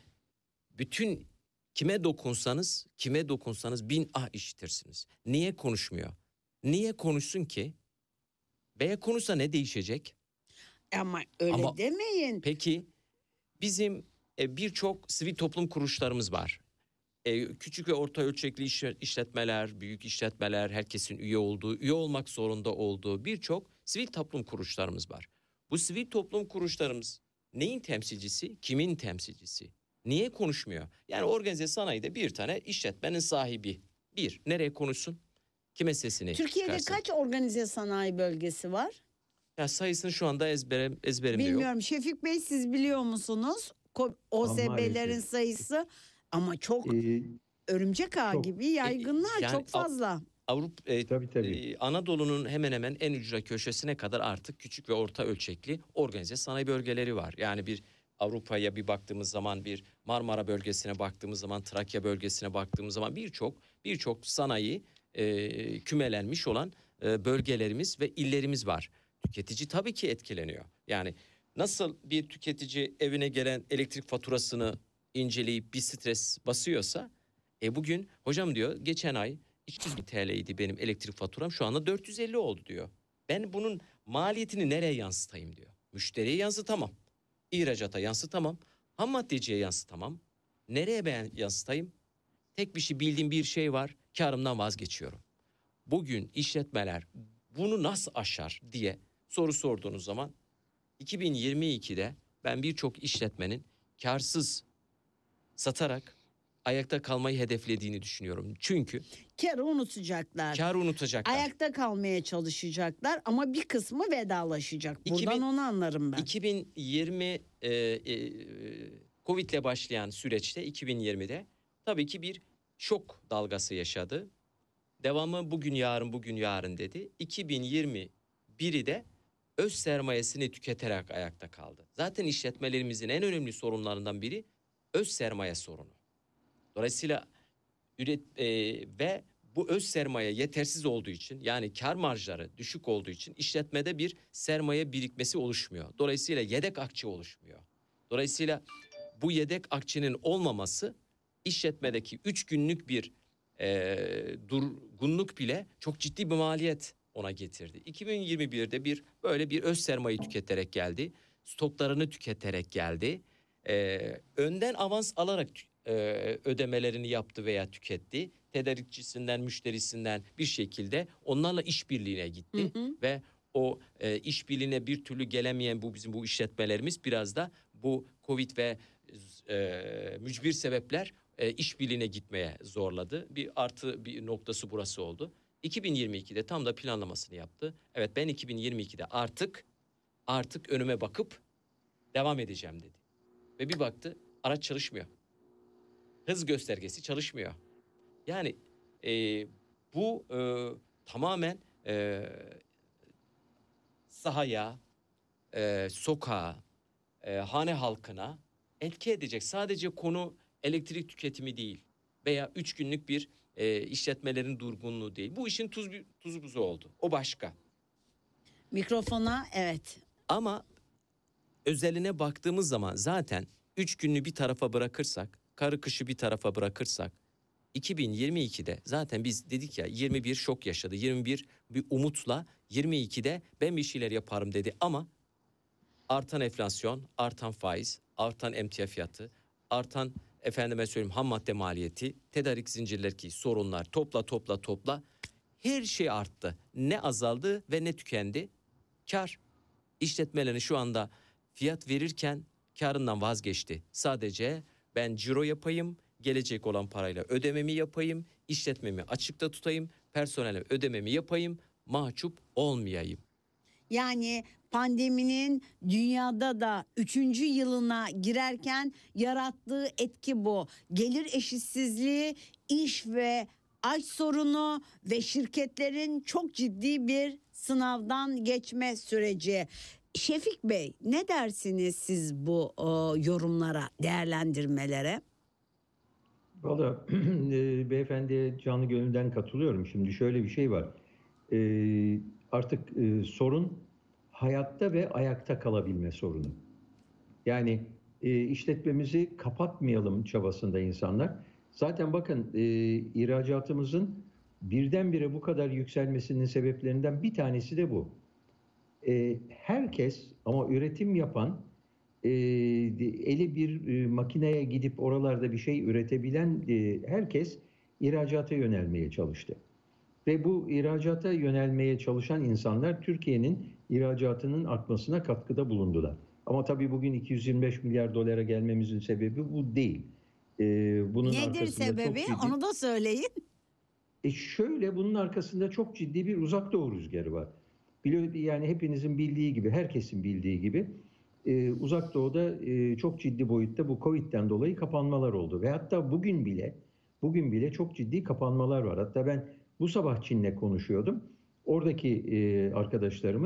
bütün kime dokunsanız, kime dokunsanız bin ah işitirsiniz. Niye konuşmuyor? Niye konuşsun ki? Veya konuşsa ne değişecek? Ama öyle Ama, demeyin. Peki bizim e, birçok sivil toplum kuruluşlarımız var. Ee, küçük ve orta ölçekli işletmeler, büyük işletmeler, herkesin üye olduğu, üye olmak zorunda olduğu birçok sivil toplum kuruluşlarımız var. Bu sivil toplum kuruluşlarımız neyin temsilcisi, kimin temsilcisi? Niye konuşmuyor? Yani organize sanayide bir tane işletmenin sahibi. Bir, nereye konuşsun? Kime sesini Türkiye'de çıkarsın? Kaç organize sanayi bölgesi var? Ya sayısını şu anda ezberim, ezberimde yok. Bilmiyorum. Şefik Bey siz biliyor musunuz? O S B'lerin sayısı... Ama çok ee, örümcek ağı çok, gibi yaygınlar yani çok fazla. Avrupa e, tabii, tabii. E, Anadolu'nun hemen hemen en ücra köşesine kadar artık küçük ve orta ölçekli organize sanayi bölgeleri var. Yani bir Avrupa'ya bir baktığımız zaman, bir Marmara bölgesine baktığımız zaman, Trakya bölgesine baktığımız zaman birçok birçok sanayi e, kümelenmiş olan e, bölgelerimiz ve illerimiz var. Tüketici tabii ki etkileniyor. Yani nasıl bir tüketici evine gelen elektrik faturasını inceleyip bir stres basıyorsa, e bugün hocam diyor geçen ay iki yüz bin T L'ydi benim elektrik faturam, şu anda dört yüz elli oldu diyor. Ben bunun maliyetini nereye yansıtayım diyor. Müşteriye yansıtamam. İhracata yansıtamam. Ham maddeciye yansıtamam. Nereye ben yansıtayım? Tek bir şey bildiğim bir şey var. Karımdan vazgeçiyorum. Bugün işletmeler bunu nasıl aşar diye soru sorduğunuz zaman iki bin yirmi ikide ben birçok işletmenin karsız satarak ayakta kalmayı hedeflediğini düşünüyorum. Çünkü Karı unutacaklar. karı unutacaklar. Ayakta kalmaya çalışacaklar ama bir kısmı vedalaşacak. Buradan iki bin onu anlarım ben. iki bin yirmi e, e, Covid'le başlayan süreçte iki bin yirmide tabii ki bir şok dalgası yaşadı. Devamı bugün yarın bugün yarın dedi. iki bin yirmi biri de öz sermayesini tüketerek ayakta kaldı. Zaten işletmelerimizin en önemli sorunlarından biri öz sermaye sorunu. Dolayısıyla üret e, ve bu öz sermaye yetersiz olduğu için, yani kar marjları düşük olduğu için işletmede bir sermaye birikmesi oluşmuyor. Dolayısıyla yedek akçe oluşmuyor. Dolayısıyla bu yedek akçenin olmaması işletmedeki üç günlük bir e, durgunluk bile çok ciddi bir maliyet ona getirdi. iki bin yirmi birde bir böyle bir öz sermayeyi tüketerek geldi. Stoklarını tüketerek geldi. E, önden avans alarak e, ödemelerini yaptı veya tüketti. Tedarikçisinden, müşterisinden bir şekilde onlarla işbirliğine gitti. Hı hı. Ve o e, işbirliğine bir türlü gelemeyen bu bizim bu işletmelerimiz biraz da bu Covid ve e, mücbir sebepler e, işbirliğine gitmeye zorladı. Bir artı bir noktası burası oldu. iki bin yirmi ikide tam da planlamasını yaptı. Evet, ben iki bin yirmi ikide artık artık önüme bakıp devam edeceğim dedi. Ve bir baktı araç çalışmıyor. Hız göstergesi çalışmıyor. Yani e, bu e, tamamen e, sahaya, e, sokağa, e, hane halkına etki edecek. Sadece konu elektrik tüketimi değil veya üç günlük bir e, işletmelerin durgunluğu değil. Bu işin tuz, tuzu buzu oldu. O başka. Mikrofona evet. Ama özeline baktığımız zaman zaten üç günlüğü bir tarafa bırakırsak, karı kışı bir tarafa bırakırsak, iki bin yirmi ikide zaten biz dedik ya yirmi bir şok yaşadı. yirmi bir bir umutla yirmi ikide ben bir şeyler yaparım dedi ama artan enflasyon, artan faiz, artan emtia fiyatı, artan efendime söyleyeyim ham madde maliyeti, tedarik zincirlerdeki sorunlar topla topla topla her şey arttı. Ne azaldı ve ne tükendi? Kar. İşletmelerin şu anda fiyat verirken karından vazgeçti. Sadece ben ciro yapayım, gelecek olan parayla ödememi yapayım, işletmemi açıkta tutayım, personele ödememi yapayım, mahcup olmayayım. Yani pandeminin dünyada da üçüncü yılına girerken yarattığı etki bu. Gelir eşitsizliği, iş ve aç sorunu ve şirketlerin çok ciddi bir sınavdan geçme süreci. Şefik Bey, ne dersiniz siz bu o, yorumlara, değerlendirmelere? Valla e, beyefendiye canı gönülden katılıyorum. Şimdi şöyle bir şey var. E, artık e, sorun hayatta ve ayakta kalabilme sorunu. Yani e, işletmemizi kapatmayalım çabasında insanlar. Zaten bakın e, ihracatımızın birdenbire bu kadar yükselmesinin sebeplerinden bir tanesi de bu. E, herkes ama üretim yapan, e, eli bir e, makineye gidip oralarda bir şey üretebilen e, herkes ihracata yönelmeye çalıştı. Ve bu ihracata yönelmeye çalışan insanlar Türkiye'nin ihracatının artmasına katkıda bulundular. Ama tabii bugün iki yüz yirmi beş milyar dolara gelmemizin sebebi bu değil. Ee, bunun Nedir sebebi? Ciddi, onu da söyleyin. E şöyle bunun arkasında çok ciddi bir uzak doğu rüzgarı var. Biliyor, yani hepinizin bildiği gibi, herkesin bildiği gibi e, uzak doğuda e, çok ciddi boyutta bu Covid'den dolayı kapanmalar oldu. Ve hatta bugün bile bugün bile çok ciddi kapanmalar var. Hatta ben bu sabah Çin'le konuşuyordum. Oradaki e, arkadaşlarımız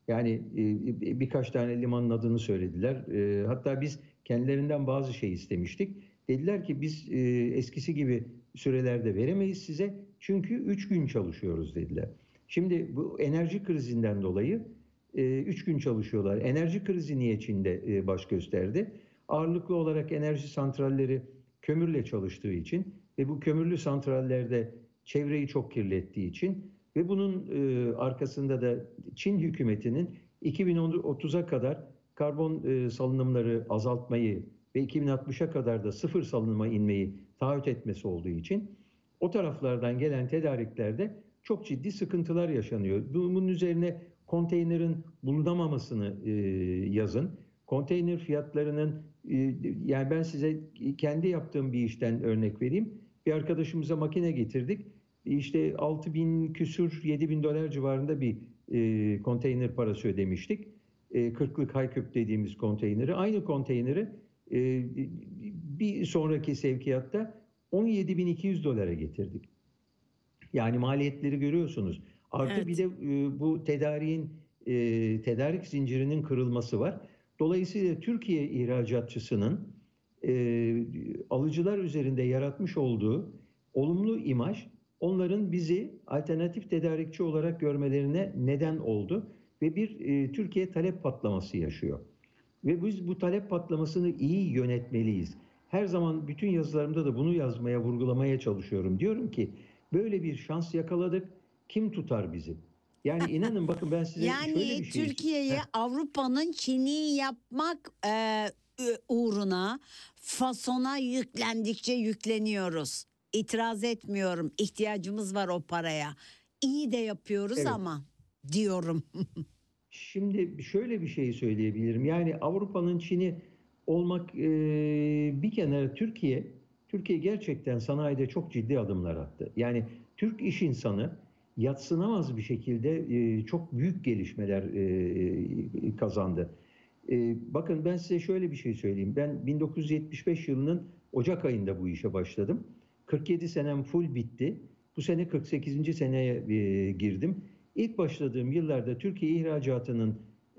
Yani e, birkaç tane limanın adını söylediler. E, hatta biz kendilerinden bazı şey istemiştik. Dediler ki biz e, eskisi gibi sürelerde veremeyiz size. Çünkü üç gün çalışıyoruz dediler. Şimdi bu enerji krizinden dolayı e, üç gün çalışıyorlar. Enerji krizi niye Çin'de e, baş gösterdi? Ağırlıklı olarak enerji santralleri kömürle çalıştığı için ve bu kömürlü santrallerde çevreyi çok kirlettiği için ve bunun e, arkasında da Çin hükümetinin iki bin otuza kadar karbon e, salınımları azaltmayı ve iki bin altmışa kadar da sıfır salınıma inmeyi taahhüt etmesi olduğu için o taraflardan gelen tedariklerde çok ciddi sıkıntılar yaşanıyor. Bunun üzerine konteynerin bulunamamasını e, yazın. Konteyner fiyatlarının e, yani ben size kendi yaptığım bir işten örnek vereyim. Bir arkadaşımıza makine getirdik. İşte altı bin küsür yedi bin dolar civarında bir e, konteyner parası ödemiştik. E, kırklık Hayküp dediğimiz konteyneri. Aynı konteyneri e, bir sonraki sevkiyatta on yedi bin iki yüz dolara getirdik. Yani maliyetleri görüyorsunuz. Artı Evet. bir de e, bu tedariğin e, tedarik zincirinin kırılması var. Dolayısıyla Türkiye ihracatçısının e, alıcılar üzerinde yaratmış olduğu olumlu imaj onların bizi alternatif tedarikçi olarak görmelerine neden oldu ve bir e, Türkiye talep patlaması yaşıyor. Ve biz bu talep patlamasını iyi yönetmeliyiz. Her zaman bütün yazılarımda da bunu yazmaya, vurgulamaya çalışıyorum. Diyorum ki böyle bir şans yakaladık. Kim tutar bizi? Yani inanın bakın ben size şöyle Yani bir şey... Türkiye'ye Avrupa'nın Çin'i yapmak e, uğruna fasona yüklendikçe yükleniyoruz. İtiraz etmiyorum. İhtiyacımız var o paraya. İyi de yapıyoruz Evet. ama diyorum. Şimdi şöyle bir şey söyleyebilirim. Yani Avrupa'nın Çin'i olmak e, bir kenara Türkiye, Türkiye gerçekten sanayide çok ciddi adımlar attı. Yani Türk iş insanı yadsınamaz bir şekilde e, çok büyük gelişmeler e, kazandı. E, bakın ben size şöyle bir şey söyleyeyim. Ben bin dokuz yüz yetmiş beş yılının Ocak ayında bu işe başladım. kırk yedi senem full bitti. Bu sene kırk sekizinci seneye e, girdim. İlk başladığım yıllarda Türkiye ihracatının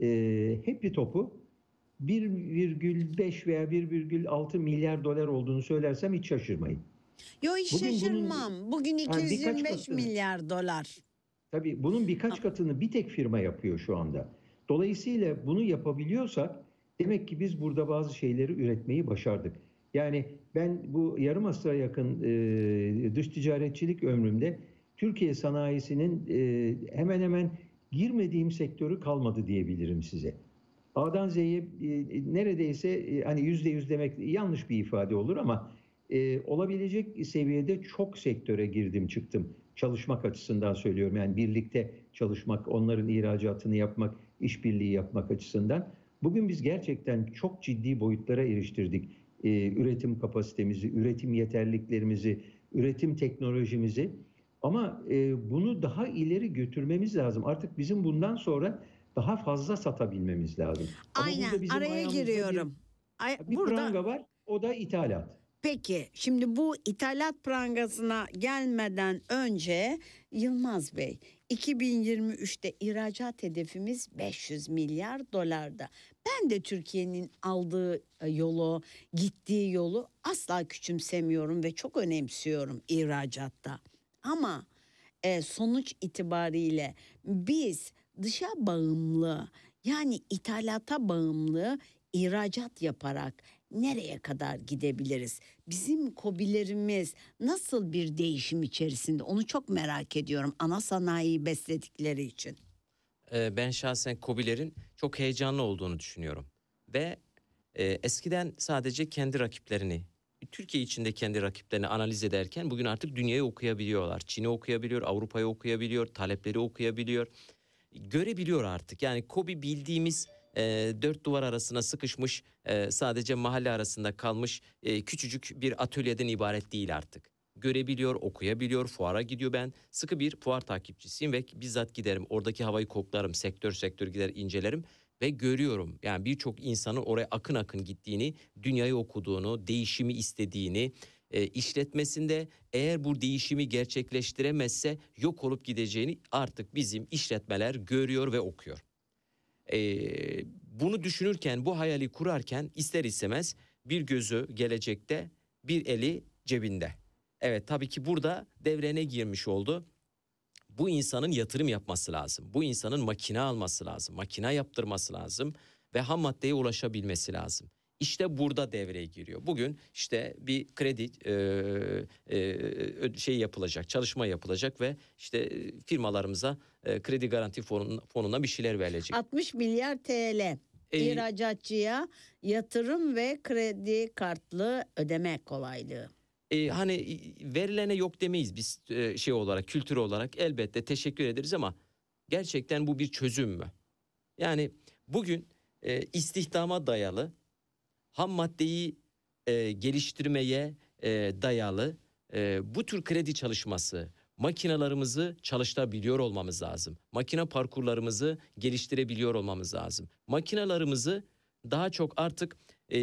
e, hepi topu bir virgül beş veya bir virgül altı milyar dolar olduğunu söylersem hiç şaşırmayın. Yo hiç Bugün bunun- şaşırmam. Bugün Yani birkaç iki yüz yirmi beş katını- milyar dolar. Tabii bunun birkaç katını bir tek firma yapıyor şu anda. Dolayısıyla bunu yapabiliyorsak demek ki biz burada bazı şeyleri üretmeyi başardık. Yani ben bu yarım asra yakın e, dış ticaretçilik ömrümde Türkiye sanayisinin e, hemen hemen girmediğim sektörü kalmadı diyebilirim size. A'dan Z'ye e, neredeyse e, hani yüzde yüz demek yanlış bir ifade olur ama e, olabilecek seviyede çok sektöre girdim çıktım. Çalışmak açısından söylüyorum. Yani birlikte çalışmak, onların ihracatını yapmak, işbirliği yapmak açısından. Bugün biz gerçekten çok ciddi boyutlara eriştirdik. E, üretim kapasitemizi, üretim yeterliliklerimizi, üretim teknolojimizi. Ama e, bunu daha ileri götürmemiz lazım. Artık bizim bundan sonra daha fazla satabilmemiz lazım. Ama Aynen burada bizim araya ayağımızda giriyorum. Ay, Bir, bir burada pranga var, o da ithalat. peki şimdi bu ithalat prangasına gelmeden önce Yılmaz Bey iki bin yirmi üçte ihracat hedefimiz beş yüz milyar dolarda. Ben de Türkiye'nin aldığı yolu, gittiği yolu asla küçümsemiyorum ve çok önemsiyorum ihracatta. Ama e, sonuç itibariyle biz dışa bağımlı yani ithalata bağımlı ihracat yaparak nereye kadar gidebiliriz? Bizim KOBİ'lerimiz nasıl bir değişim içerisinde onu çok merak ediyorum ana sanayiyi besledikleri için. Ee, ben şahsen KOBİ'lerin çok heyecanlı olduğunu düşünüyorum. Ve e, eskiden sadece kendi rakiplerini, Türkiye içinde kendi rakiplerini analiz ederken bugün artık dünyayı okuyabiliyorlar. Çin'i okuyabiliyor, Avrupa'yı okuyabiliyor, talepleri okuyabiliyor. Görebiliyor artık. Yani KOBİ bildiğimiz e, dört duvar arasına sıkışmış, e, sadece mahalle arasında kalmış e, küçücük bir atölyeden ibaret değil artık. Görebiliyor, okuyabiliyor, fuara gidiyor. Ben sıkı bir fuar takipçisiyim ve bizzat giderim. Oradaki havayı koklarım, sektör sektör gider incelerim ve görüyorum. Yani birçok insanın oraya akın akın gittiğini, dünyayı okuduğunu, değişimi istediğini, e, işletmesinde eğer bu değişimi gerçekleştiremezse yok olup gideceğini artık bizim işletmeler görüyor ve okuyor. Ee, bunu düşünürken, bu hayali kurarken ister istemez bir gözü gelecekte, bir eli cebinde. Evet, tabii ki burada devrene girmiş oldu. Bu insanın yatırım yapması lazım. Bu insanın makine alması lazım. Makine yaptırması lazım ve ham maddeye ulaşabilmesi lazım. İşte burada devreye giriyor. Bugün işte bir kredi e, e, şey yapılacak, çalışma yapılacak ve işte firmalarımıza e, kredi garanti fonuna, fonuna bir şeyler verilecek. altmış milyar T L Ee, ihracatçıya yatırım ve kredi kartlı ödeme kolaylığı. E, hani verilene yok demeyiz biz e, şey olarak, kültür olarak elbette teşekkür ederiz ama gerçekten bu bir çözüm mü? Yani bugün e, istihdama dayalı, ham maddeyi e, geliştirmeye e, dayalı e, bu tür kredi çalışması, makinalarımızı çalıştırabiliyor olmamız lazım. Makine parkurlarımızı geliştirebiliyor olmamız lazım. Makinalarımızı daha çok artık e,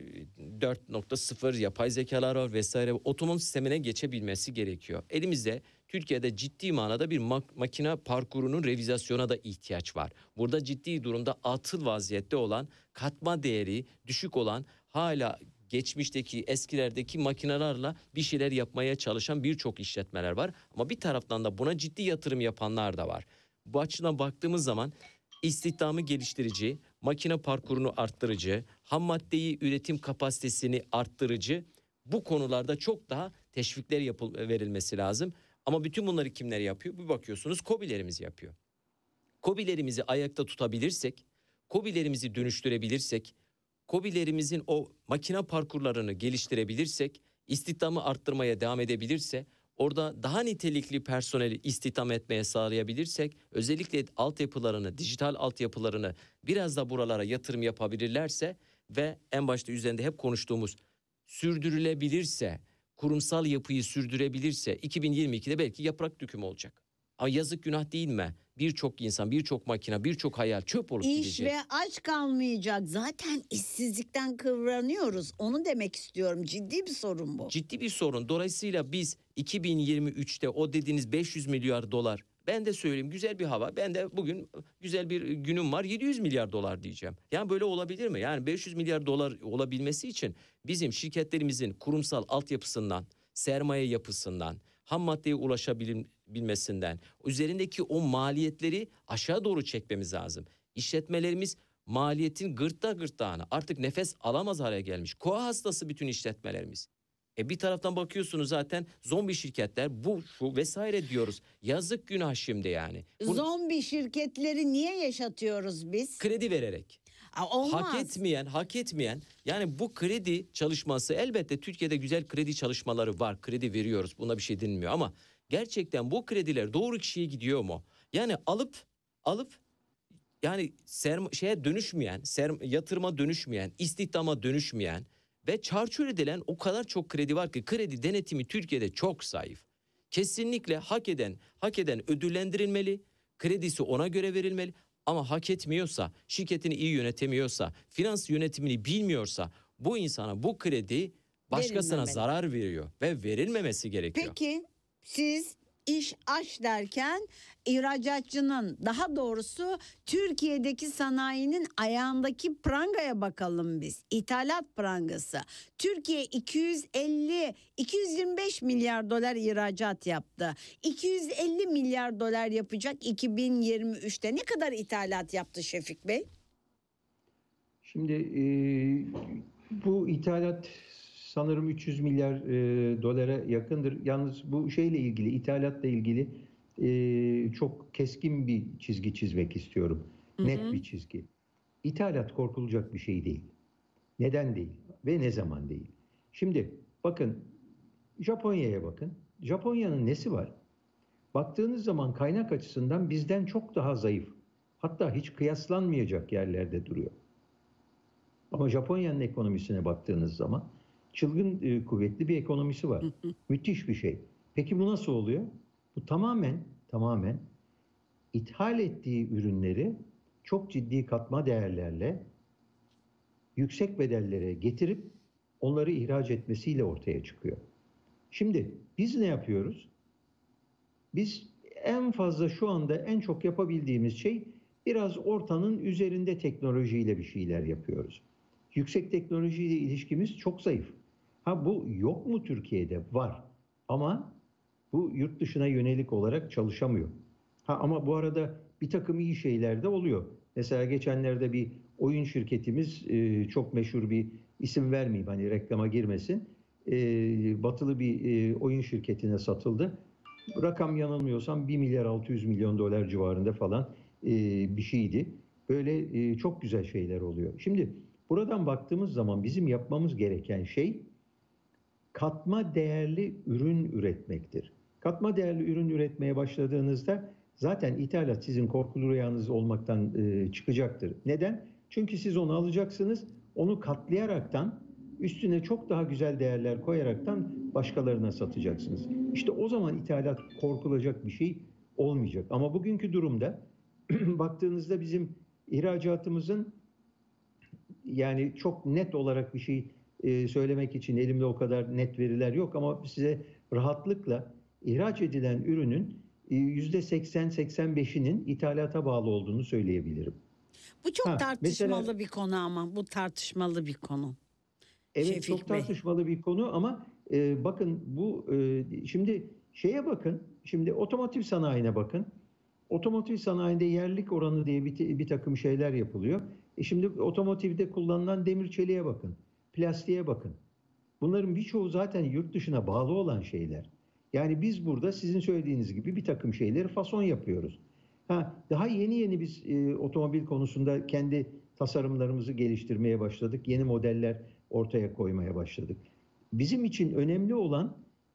dört nokta sıfır yapay zekalar var vesaire, otonom sistemine geçebilmesi gerekiyor. Elimizde Türkiye'de ciddi manada bir mak- makine parkurunun revizasyona da ihtiyaç var. Burada ciddi durumda atıl vaziyette olan, katma değeri düşük olan, hala geçmişteki eskilerdeki makinelerle bir şeyler yapmaya çalışan birçok işletmeler var. Ama bir taraftan da buna ciddi yatırım yapanlar da var. Bu açıdan baktığımız zaman istihdamı geliştirici, makine parkurunu arttırıcı, ham maddeyi üretim kapasitesini arttırıcı, bu konularda çok daha teşvikler yapıl verilmesi lazım. Ama bütün bunları kimler yapıyor? Bir bakıyorsunuz KOBİ'lerimiz yapıyor. KOBİ'lerimizi ayakta tutabilirsek, KOBİ'lerimizi dönüştürebilirsek, KOBİ'lerimizin o makine parkurlarını geliştirebilirsek, istihdamı arttırmaya devam edebilirse, orada daha nitelikli personeli istihdam etmeye sağlayabilirsek, özellikle altyapılarını, dijital altyapılarını biraz da buralara yatırım yapabilirlerse ve en başta üzerinde hep konuştuğumuz sürdürülebilirse, kurumsal yapıyı sürdürebilirse iki bin yirmi ikide belki yaprak dökümü olacak. Ama yazık, günah değil mi? Birçok insan, birçok makine, birçok hayal çöp olup İş gidecek. ve aç kalmayacak. Zaten işsizlikten kıvranıyoruz. Onu demek istiyorum. Ciddi bir sorun bu. Ciddi bir sorun. Dolayısıyla biz iki bin yirmi üçte o dediğiniz beş yüz milyar dolar, ben de söyleyeyim, güzel bir hava. Ben de bugün güzel bir günüm var, yedi yüz milyar dolar diyeceğim. Yani böyle olabilir mi? Yani beş yüz milyar dolar olabilmesi için bizim şirketlerimizin kurumsal altyapısından, sermaye yapısından, ham maddeye ulaşabilmesinden, üzerindeki o maliyetleri aşağı doğru çekmemiz lazım. İşletmelerimiz maliyetin gırtta gırtlağına, artık nefes alamaz hale gelmiş. Koa hastası bütün işletmelerimiz. E bir taraftan bakıyorsunuz zaten zombi şirketler, bu şu vesaire diyoruz. Yazık, günah şimdi yani. Bunu Zombi şirketleri niye yaşatıyoruz biz? kredi vererek. Aa, olmaz. Hak etmeyen, hak etmeyen, yani bu kredi çalışması, elbette Türkiye'de güzel kredi çalışmaları var. Kredi veriyoruz, buna bir şey denilmiyor ama gerçekten bu krediler doğru kişiye gidiyor mu? Yani alıp alıp yani serm şeye dönüşmeyen, serm yatırıma dönüşmeyen, istihdama dönüşmeyen ve çarçur edilen o kadar çok kredi var ki kredi denetimi Türkiye'de çok zayıf. Kesinlikle hak eden, hak eden ödüllendirilmeli, kredisi ona göre verilmeli. Ama hak etmiyorsa, şirketini iyi yönetemiyorsa, finans yönetimini bilmiyorsa bu insana bu kredi başkasına Verilmemeli. zarar veriyor ve verilmemesi gerekiyor. Peki siz iş aç derken ihracatçının, daha doğrusu Türkiye'deki sanayinin ayağındaki prangaya bakalım biz. İthalat prangası. Türkiye iki yüz elli iki yüz yirmi beş milyar dolar ihracat yaptı. iki yüz elli milyar dolar yapacak iki bin yirmi üçte. Ne kadar ithalat yaptı Şefik Bey? Şimdi e, bu ithalat sanırım üç yüz milyar e, dolara yakındır. Yalnız bu şeyle ilgili, ithalatla ilgili e, çok keskin bir çizgi çizmek istiyorum. Hı hı. Net bir çizgi. İthalat korkulacak bir şey değil. Neden değil ve ne zaman değil? Şimdi bakın, Japonya'ya bakın. Japonya'nın nesi var? Baktığınız zaman kaynak açısından bizden çok daha zayıf. Hatta hiç kıyaslanmayacak yerlerde duruyor. Ama Japonya'nın ekonomisine baktığınız zaman çılgın e, kuvvetli bir ekonomisi var. Müthiş bir şey. Peki bu nasıl oluyor? Bu tamamen tamamen ithal ettiği ürünleri çok ciddi katma değerlerle yüksek bedellere getirip onları ihraç etmesiyle ortaya çıkıyor. Şimdi biz ne yapıyoruz? Biz en fazla şu anda en çok yapabildiğimiz şey biraz ortanın üzerinde teknolojiyle bir şeyler yapıyoruz. Yüksek teknolojiyle ilişkimiz çok zayıf. Ha bu yok mu Türkiye'de? Var. Ama bu yurt dışına yönelik olarak çalışamıyor. Ha ama bu arada bir takım iyi şeyler de oluyor. Mesela geçenlerde bir oyun şirketimiz, e, çok meşhur bir isim vermeyeyim hani reklama girmesin. E, batılı bir e, oyun şirketine satıldı. Rakam yanılmıyorsam bir milyar altı yüz milyon dolar civarında falan e, bir şeydi. Böyle e, çok güzel şeyler oluyor. Şimdi buradan baktığımız zaman bizim yapmamız gereken şey katma değerli ürün üretmektir. Katma değerli ürün üretmeye başladığınızda zaten ithalat sizin korkulu rüyanız olmaktan e, çıkacaktır. Neden? Çünkü siz onu alacaksınız, onu katlayaraktan, üstüne çok daha güzel değerler koyaraktan başkalarına satacaksınız. İşte o zaman ithalat korkulacak bir şey olmayacak. Ama bugünkü durumda baktığınızda bizim ihracatımızın, yani çok net olarak bir şey e, söylemek için elimde o kadar net veriler yok ama size rahatlıkla ihraç edilen ürünün e, yüzde seksen seksen beşinin ithalata bağlı olduğunu söyleyebilirim. Bu çok Ha, tartışmalı mesela, bir konu ama bu tartışmalı bir konu. evet Şefik çok Bey. tartışmalı bir konu ama e, bakın bu e, şimdi şeye bakın, şimdi otomotiv sanayine bakın. Otomotiv sanayinde yerlik oranı diye bir, bir takım şeyler yapılıyor. E şimdi otomotivde kullanılan demir çeliğe bakın, plastiğe bakın. Bunların birçoğu zaten yurt dışına bağlı olan şeyler. Yani biz burada sizin söylediğiniz gibi bir takım şeyleri fason yapıyoruz. Ha, daha yeni yeni biz e, otomobil konusunda kendi tasarımlarımızı geliştirmeye başladık. Yeni modeller ortaya koymaya başladık. Bizim için önemli olan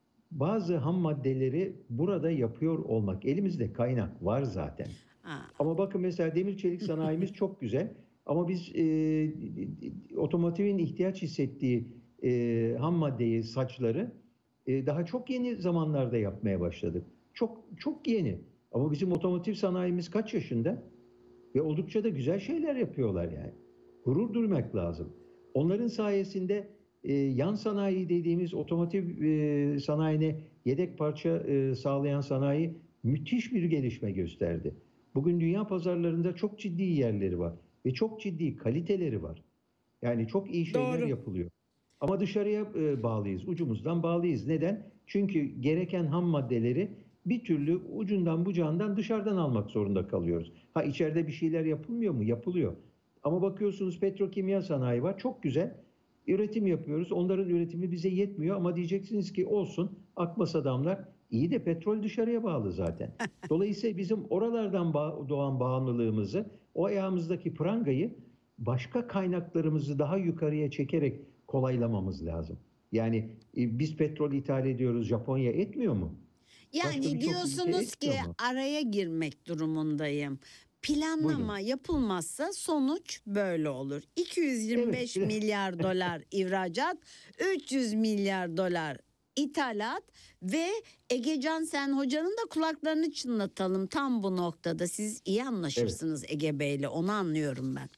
bazı ham maddeleri burada yapıyor olmak. Elimizde kaynak var zaten. Ha. Ama bakın mesela demir çelik sanayimiz çok güzel. Ama biz e, otomotivin ihtiyaç hissettiği e, ham maddeyi, saçları e, daha çok yeni zamanlarda yapmaya başladık. Çok çok yeni. Ama bizim otomotiv sanayimiz kaç yaşında? Ve oldukça da güzel şeyler yapıyorlar yani. Gurur duymak lazım. Onların sayesinde e, yan sanayi dediğimiz otomotiv e, sanayine yedek parça e, sağlayan sanayi müthiş bir gelişme gösterdi. Bugün dünya pazarlarında çok ciddi yerleri var ve çok ciddi kaliteleri var. Yani çok iyi şeyler Doğru. yapılıyor. Ama dışarıya e, bağlıyız, ucumuzdan bağlıyız. Neden? Çünkü gereken ham maddeleri bir türlü ucundan bucağından dışarıdan almak zorunda kalıyoruz. Ha içeride bir şeyler yapılmıyor mu? Yapılıyor. Ama bakıyorsunuz petrokimya sanayi var. Çok güzel. Üretim yapıyoruz. Onların üretimi bize yetmiyor ama diyeceksiniz ki olsun, akmasa damlar. İyi de petrol dışarıya bağlı zaten. Dolayısıyla bizim oralardan ba- doğan bağımlılığımızı, o ayağımızdaki prangayı başka kaynaklarımızı daha yukarıya çekerek kolaylamamız lazım. Yani e, biz petrol ithal ediyoruz, Japonya etmiyor mu? Başka Yani birçok ülke diyorsunuz ki etmiyor mu? araya girmek durumundayım. Planlama Buyurun. yapılmazsa sonuç böyle olur. iki yüz yirmi beş Evet. milyar dolar ihracat, üç yüz milyar dolar ithalat ve Egecan Sen Hoca'nın da kulaklarını çınlatalım tam bu noktada. Siz iyi anlaşırsınız Ege Bey'le, onu anlıyorum ben.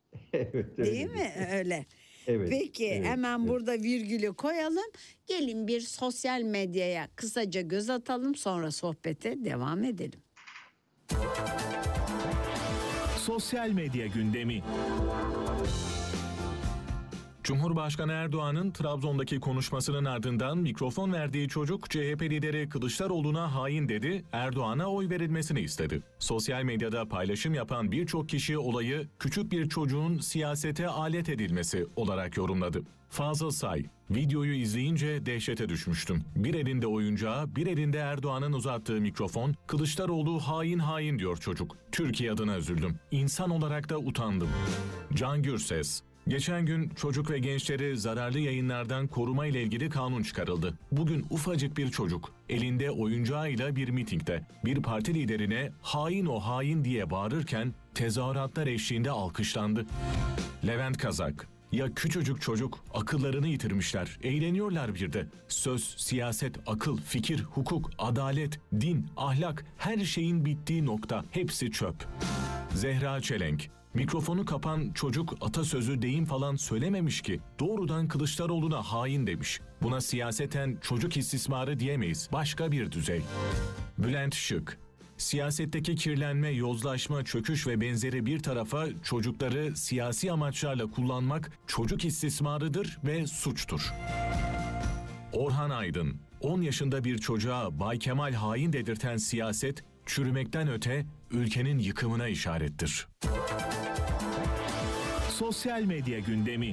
Evet, Değil öyledir. mi? Öyle. Evet. Peki evet, hemen evet. burada virgülü koyalım. Gelin bir sosyal medyaya kısaca göz atalım, sonra sohbete devam edelim. Sosyal medya gündemi. Cumhurbaşkanı Erdoğan'ın Trabzon'daki konuşmasının ardından mikrofon verdiği çocuk C H P lideri Kılıçdaroğlu'na hain dedi, Erdoğan'a oy verilmesini istedi. Sosyal medyada paylaşım yapan birçok kişi olayı küçük bir çocuğun siyasete alet edilmesi olarak yorumladı. Fazıl Say, videoyu izleyince dehşete düşmüştüm. Bir elinde oyuncağı, bir elinde Erdoğan'ın uzattığı mikrofon, Kılıçdaroğlu hain hain diyor çocuk. Türkiye adına üzüldüm. İnsan olarak da utandım. Can Gürses, geçen gün çocuk ve gençleri zararlı yayınlardan koruma ile ilgili kanun çıkarıldı. Bugün ufacık bir çocuk elinde oyuncağıyla bir mitingde bir parti liderine hain o hain diye bağırırken tezahüratlar eşliğinde alkışlandı. Levent Kazak, ya küçücük çocuk, akıllarını yitirmişler, eğleniyorlar bir de. Söz, siyaset, akıl, fikir, hukuk, adalet, din, ahlak, her şeyin bittiği nokta, hepsi çöp. Zehra Çelenk, mikrofonu kapan çocuk atasözü deyim falan söylememiş ki, doğrudan Kılıçdaroğlu'na hain demiş. Buna siyaseten çocuk istismarı diyemeyiz, başka bir düzey. Bülent Şık, Siyasetteki kirlenme, yozlaşma, çöküş ve benzeri bir tarafa çocukları siyasi amaçlarla kullanmak çocuk istismarıdır ve suçtur. Orhan Aydın, on yaşında bir çocuğa Bay Kemal hain dedirten siyaset, çürümekten öte ülkenin yıkımına işarettir. Sosyal medya gündemi.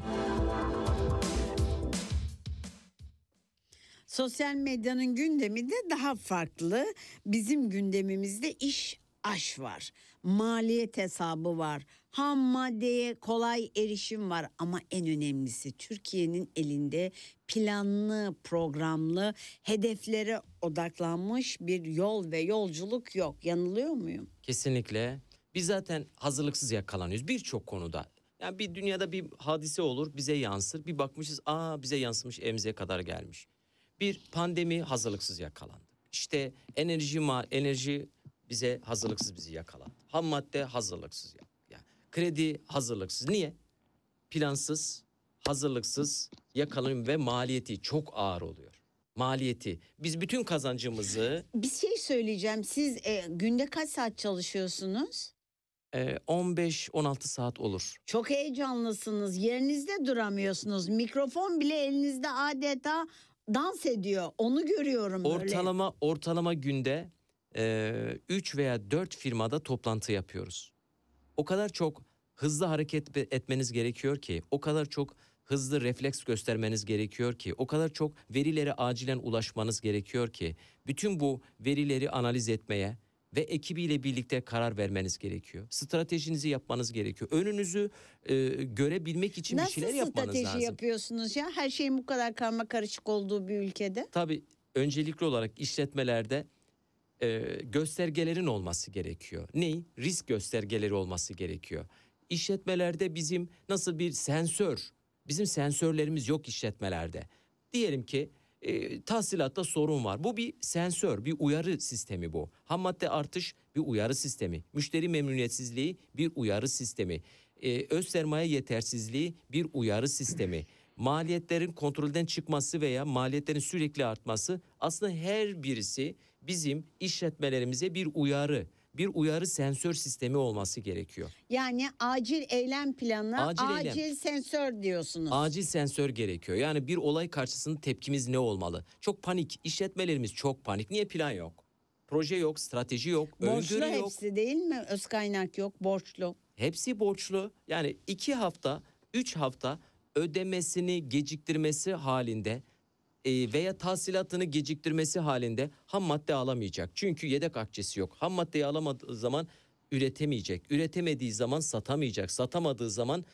Sosyal medyanın gündemi de daha farklı. Bizim gündemimizde iş aş var. Maliyet hesabı var. Ham maddeye kolay erişim var ama en önemlisi Türkiye'nin elinde planlı, programlı, hedeflere odaklanmış bir yol ve yolculuk yok. Yanılıyor muyum? Kesinlikle. Biz zaten hazırlıksız yakalanıyoruz birçok konuda. Yani bir dünyada bir hadise olur, bize yansır. Bir bakmışız, aa bize yansımış, evimize kadar gelmiş. Bir pandemi, hazırlıksız yakalandı. İşte enerji ma enerji bize hazırlıksız bizi yakaladı. Ham madde hazırlıksız. Yani kredi hazırlıksız. Niye? Plansız, hazırlıksız yakalanıyor ve maliyeti çok ağır oluyor. Maliyeti. Biz bütün kazancımızı... Bir şey söyleyeceğim. Siz e, günde kaç saat çalışıyorsunuz? e, on beş on altı saat olur. Çok heyecanlısınız. Yerinizde duramıyorsunuz. Mikrofon bile elinizde adeta dans ediyor. Onu görüyorum böyle. Ortalama ortalama günde üç veya dört firmada toplantı yapıyoruz. O kadar çok hızlı hareket etmeniz gerekiyor ki, o kadar çok hızlı refleks göstermeniz gerekiyor ki, o kadar çok verilere acilen ulaşmanız gerekiyor ki, bütün bu verileri analiz etmeye ve ekibiyle birlikte karar vermeniz gerekiyor. Stratejinizi yapmanız gerekiyor. Önünüzü e, görebilmek için Nasıl bir şeyler yapmanız lazım. Nasıl strateji yapıyorsunuz ya? Her şeyin bu kadar karma karışık olduğu bir ülkede. Tabii öncelikli olarak işletmelerde e, göstergelerin olması gerekiyor. Ney? Risk göstergeleri olması gerekiyor. İşletmelerde bizim nasıl bir sensör, bizim sensörlerimiz yok işletmelerde. Diyelim ki e, tahsilatta sorun var. Bu bir sensör, bir uyarı sistemi bu. Ham madde artış bir uyarı sistemi. Müşteri memnuniyetsizliği bir uyarı sistemi. E, öz sermaye yetersizliği bir uyarı sistemi. Maliyetlerin kontrolden çıkması veya maliyetlerin sürekli artması aslında her birisi bizim işletmelerimize bir uyarı, bir uyarı sensör sistemi olması gerekiyor. Yani acil eylem planı, Acil acil, eylem. sensör diyorsunuz. Acil sensör gerekiyor. Yani bir olay karşısında tepkimiz ne olmalı? Çok panik. İşletmelerimiz çok panik. Niye plan yok? Proje yok, strateji yok, Borçlu öngörü yok. hepsi değil mi? Öz kaynak yok, borçlu. Hepsi borçlu. Yani iki hafta, üç hafta ödemesini geciktirmesi halinde e, veya tahsilatını geciktirmesi halinde ham madde alamayacak. Çünkü yedek akçesi yok. Ham maddeyi alamadığı zaman üretemeyecek. Üretemediği zaman satamayacak. Satamadığı zaman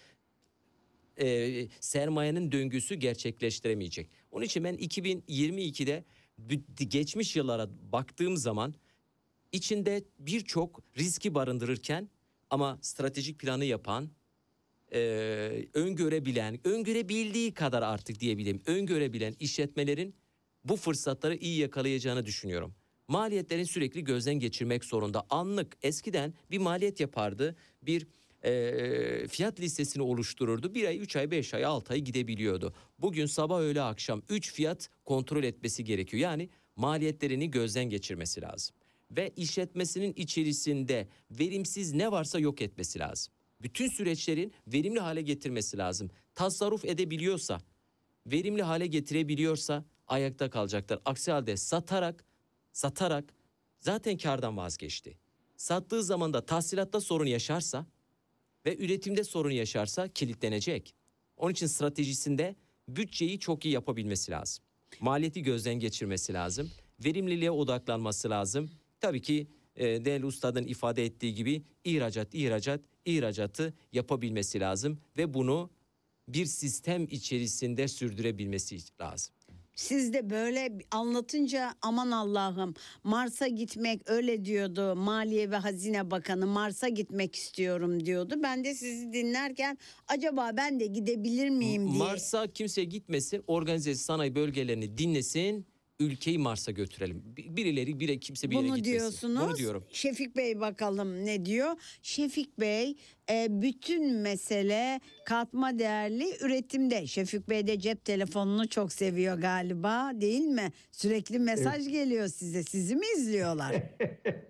e, sermayenin döngüsü gerçekleştiremeyecek. Onun için ben iki bin yirmi ikide geçmiş yıllara baktığım zaman içinde birçok riski barındırırken ama stratejik planı yapan, e, öngörebilen, öngörebildiği kadar artık diyebilirim, öngörebilen işletmelerin bu fırsatları iyi yakalayacağını düşünüyorum. Maliyetlerin sürekli gözden geçirmek zorunda. Anlık eskiden bir maliyet yapardı, bir e, fiyat listesini oluştururdu. Bir ay, üç ay, beş ay, altı ay gidebiliyordu. Bugün sabah, öğle, akşam üç fiyat kontrol etmesi gerekiyor. Yani maliyetlerini gözden geçirmesi lazım. Ve işletmesinin içerisinde verimsiz ne varsa yok etmesi lazım. Bütün süreçlerin verimli hale getirmesi lazım. Tasarruf edebiliyorsa, verimli hale getirebiliyorsa ayakta kalacaklar. Aksi halde satarak, satarak zaten kardan vazgeçti. Sattığı zaman da tahsilatta sorun yaşarsa ve üretimde sorun yaşarsa kilitlenecek. Onun için stratejisinde bütçeyi çok iyi yapabilmesi lazım. Maliyeti gözden geçirmesi lazım. Verimliliğe odaklanması lazım. Tabii ki e, değerli ustadın ifade ettiği gibi ihracat, ihracat, ihracatı yapabilmesi lazım ve bunu bir sistem içerisinde sürdürebilmesi lazım. Siz de böyle anlatınca aman Allah'ım Mars'a gitmek öyle diyordu Maliye ve Hazine Bakanı, Mars'a gitmek istiyorum diyordu. Ben de sizi dinlerken acaba ben de gidebilir miyim diye. Mars'a kimse gitmesin, organize sanayi bölgelerini dinlesin, ülkeyi Mars'a götürelim. Birileri bire kimse bir yere Bunu gitmesin. diyorsunuz. Bunu diyorum. Şefik Bey bakalım ne diyor? Şefik Bey e, bütün mesele katma değerli üretimde. Şefik Bey de cep telefonunu çok seviyor galiba değil mi? Sürekli mesaj evet. geliyor size. Sizi mi izliyorlar?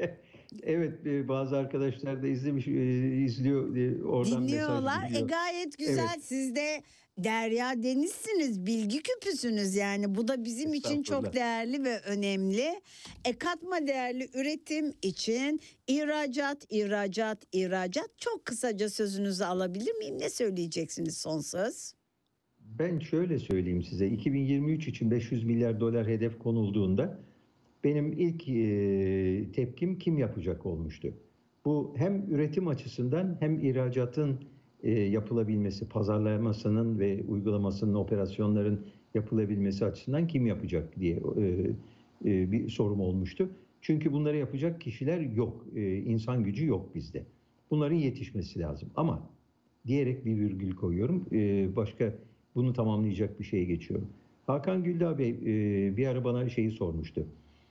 Evet, e, bazı arkadaşlar da izlemiş, e, izliyor, e, oradan Dinliyorlar. mesaj E geliyor. gayet güzel. Evet. Siz de derya denizsiniz, bilgi küpüsünüz yani. Bu da bizim için çok Estağfurullah. değerli ve önemli. E katma değerli üretim için ihracat, ihracat, ihracat. Çok kısaca sözünüzü alabilir miyim? Ne söyleyeceksiniz son söz? Ben şöyle söyleyeyim size, iki bin yirmi üç için beş yüz milyar dolar hedef konulduğunda benim ilk e, tepkim kim yapacak olmuştu. Bu hem üretim açısından hem ihracatın e, yapılabilmesi, pazarlamasının ve uygulamasının, operasyonların yapılabilmesi açısından kim yapacak diye e, e, bir sorum olmuştu. Çünkü bunları yapacak kişiler yok, e, insan gücü yok bizde. Bunların yetişmesi lazım. Ama diyerek bir virgül koyuyorum, e, başka bunu tamamlayacak bir şeye geçiyorum. Hakan Güldağ Bey e, bir ara bana şeyi sormuştu.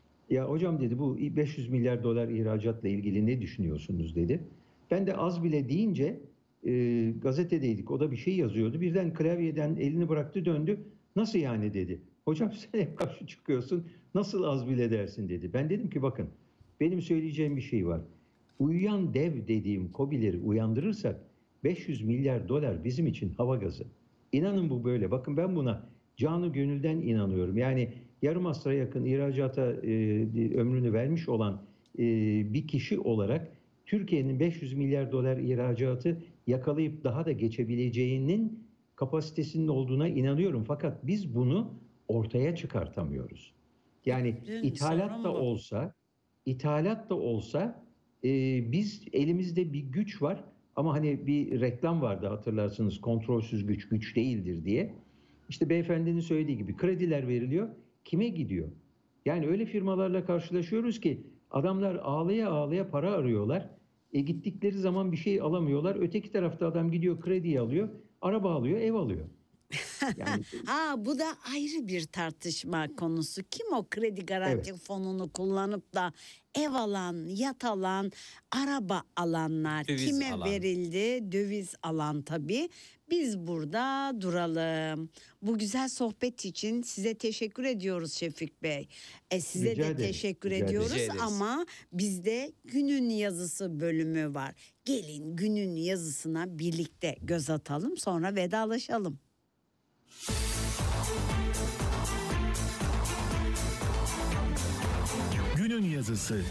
Ya hocam dedi, bu beş yüz milyar dolar ihracatla ilgili ne düşünüyorsunuz dedi. Ben de az bile deyince e, gazetedeydik, o da bir şey yazıyordu. Birden klavyeden elini bıraktı, döndü. Nasıl yani dedi. Hocam sen hep karşı çıkıyorsun, nasıl az bile dersin dedi. Ben dedim ki bakın, benim söyleyeceğim bir şey var. Uyuyan dev dediğim KOBİ'leri uyandırırsak beş yüz milyar dolar bizim için hava gazı. İnanın bu böyle. Bakın ben buna canı gönülden inanıyorum. Yani yarım asra yakın ihracata e, ömrünü vermiş olan e, bir kişi olarak Türkiye'nin beş yüz milyar dolar ihracatı yakalayıp daha da geçebileceğinin kapasitesinin olduğuna inanıyorum. Fakat biz bunu ortaya çıkartamıyoruz. Yani Bütün ithalat sorun da bu. olsa, ithalat da olsa e, biz elimizde bir güç var. Ama hani bir reklam vardı, hatırlarsınız, kontrolsüz güç güç değildir diye. İşte beyefendinin söylediği gibi krediler veriliyor. Kime gidiyor? Yani öyle firmalarla karşılaşıyoruz ki adamlar ağlaya ağlaya para arıyorlar. E gittikleri zaman bir şey alamıyorlar. Öteki tarafta adam gidiyor, krediyi alıyor, araba alıyor, ev alıyor. Yani Ha, bu da ayrı bir tartışma konusu. Kim o kredi garanti Evet. fonunu kullanıp da ev alan, yat alan, araba alanlar Döviz kime alan. verildi? Döviz alan tabii. Biz burada duralım. Bu güzel sohbet için size teşekkür ediyoruz Şefik Bey. E, size Rica de ederim, teşekkür rica ederim. ediyoruz Rica ederiz. ama bizde günün yazısı bölümü var. Gelin günün yazısına birlikte göz atalım, sonra vedalaşalım. Günün yazısı.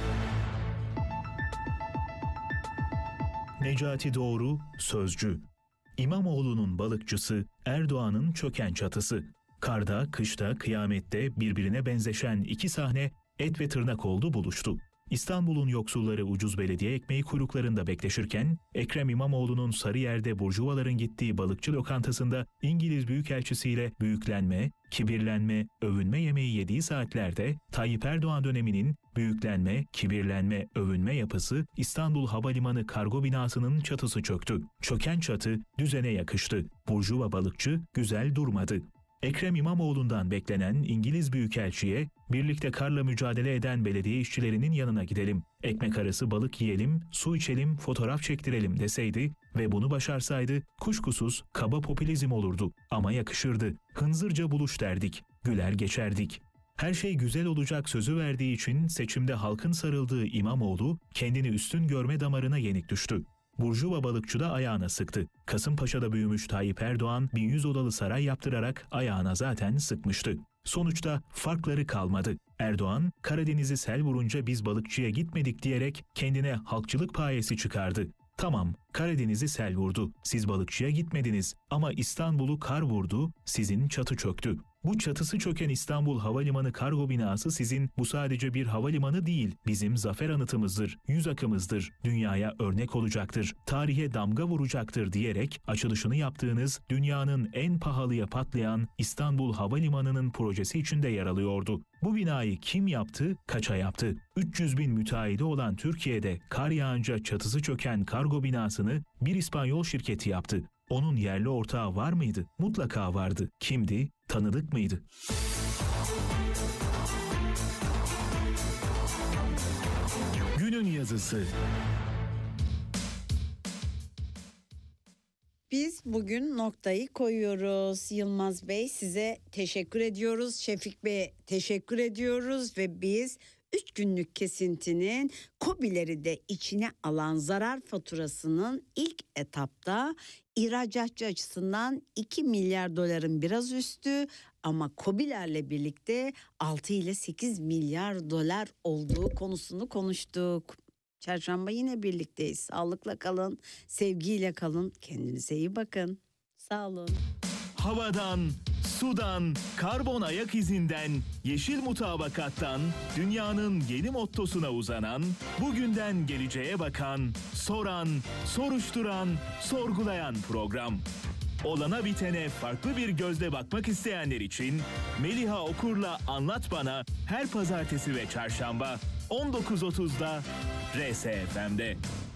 Necati Doğru, sözcü. İmamoğlu'nun balıkçısı, Erdoğan'ın çöken çatısı. Karda, kışta, kıyamette birbirine benzeşen iki sahne et ve tırnak oldu, buluştu. İstanbul'un yoksulları ucuz belediye ekmeği kuyruklarında bekleşirken, Ekrem İmamoğlu'nun Sarıyer'de burjuvaların gittiği balıkçı lokantasında İngiliz Büyükelçisiyle büyüklenme, kibirlenme, övünme yemeği yediği saatlerde Tayyip Erdoğan döneminin büyüklenme, kibirlenme, övünme yapısı İstanbul Havalimanı kargo binasının çatısı çöktü. Çöken çatı düzene yakıştı. Burjuva balıkçı güzel durmadı. Ekrem İmamoğlu'ndan beklenen İngiliz Büyükelçiye, birlikte karla mücadele eden belediye işçilerinin yanına gidelim, ekmek arası balık yiyelim, su içelim, fotoğraf çektirelim deseydi ve bunu başarsaydı kuşkusuz kaba popülizm olurdu. Ama yakışırdı. Hınzırca buluş derdik, güler geçerdik. Her şey güzel olacak sözü verdiği için seçimde halkın sarıldığı İmamoğlu kendini üstün görme damarına yenik düştü. Burjuva balıkçı da ayağına sıktı. Kasımpaşa'da büyümüş Tayyip Erdoğan bin yüz odalı saray yaptırarak ayağına zaten sıkmıştı. Sonuçta farkları kalmadı. Erdoğan, Karadeniz'i sel vurunca biz balıkçıya gitmedik diyerek kendine halkçılık payesi çıkardı. Tamam, Karadeniz'i sel vurdu, siz balıkçıya gitmediniz ama İstanbul'u kar vurdu, sizin çatı çöktü. Bu çatısı çöken İstanbul Havalimanı kargo binası sizin bu sadece bir havalimanı değil, bizim zafer anıtımızdır, yüz akımızdır, dünyaya örnek olacaktır, tarihe damga vuracaktır diyerek açılışını yaptığınız dünyanın en pahalıya patlayan İstanbul Havalimanı'nın projesi içinde yer alıyordu. Bu binayı kim yaptı, kaça yaptı? üç yüz bin müteahhidi olan Türkiye'de kar yağınca çatısı çöken kargo binasını bir İspanyol şirketi yaptı. Onun yerli ortağı var mıydı? Mutlaka vardı. Kimdi? Tanıdık mıydı? Günün yazısı. Biz bugün noktayı koyuyoruz. Yılmaz Bey, size teşekkür ediyoruz. Şefik Bey'e teşekkür ediyoruz ve biz üç günlük kesintinin KOBİ'leri de içine alan zarar faturasının ilk etapta ihracatçı açısından iki milyar doların biraz üstü ama KOBİ'lerle birlikte altı ile sekiz milyar dolar olduğu konusunu konuştuk. Çarşamba yine birlikteyiz. Sağlıkla kalın, sevgiyle kalın, kendinize iyi bakın. Sağ olun. Havadan, sudan, karbon ayak izinden, yeşil mutabakattan dünyanın yeni mottosuna uzanan, bugünden geleceğe bakan, soran, soruşturan, sorgulayan program. Olana bitene farklı bir gözle bakmak isteyenler için Meliha Okur'la Anlat Bana her pazartesi ve çarşamba on dokuz otuzda R S F M'de.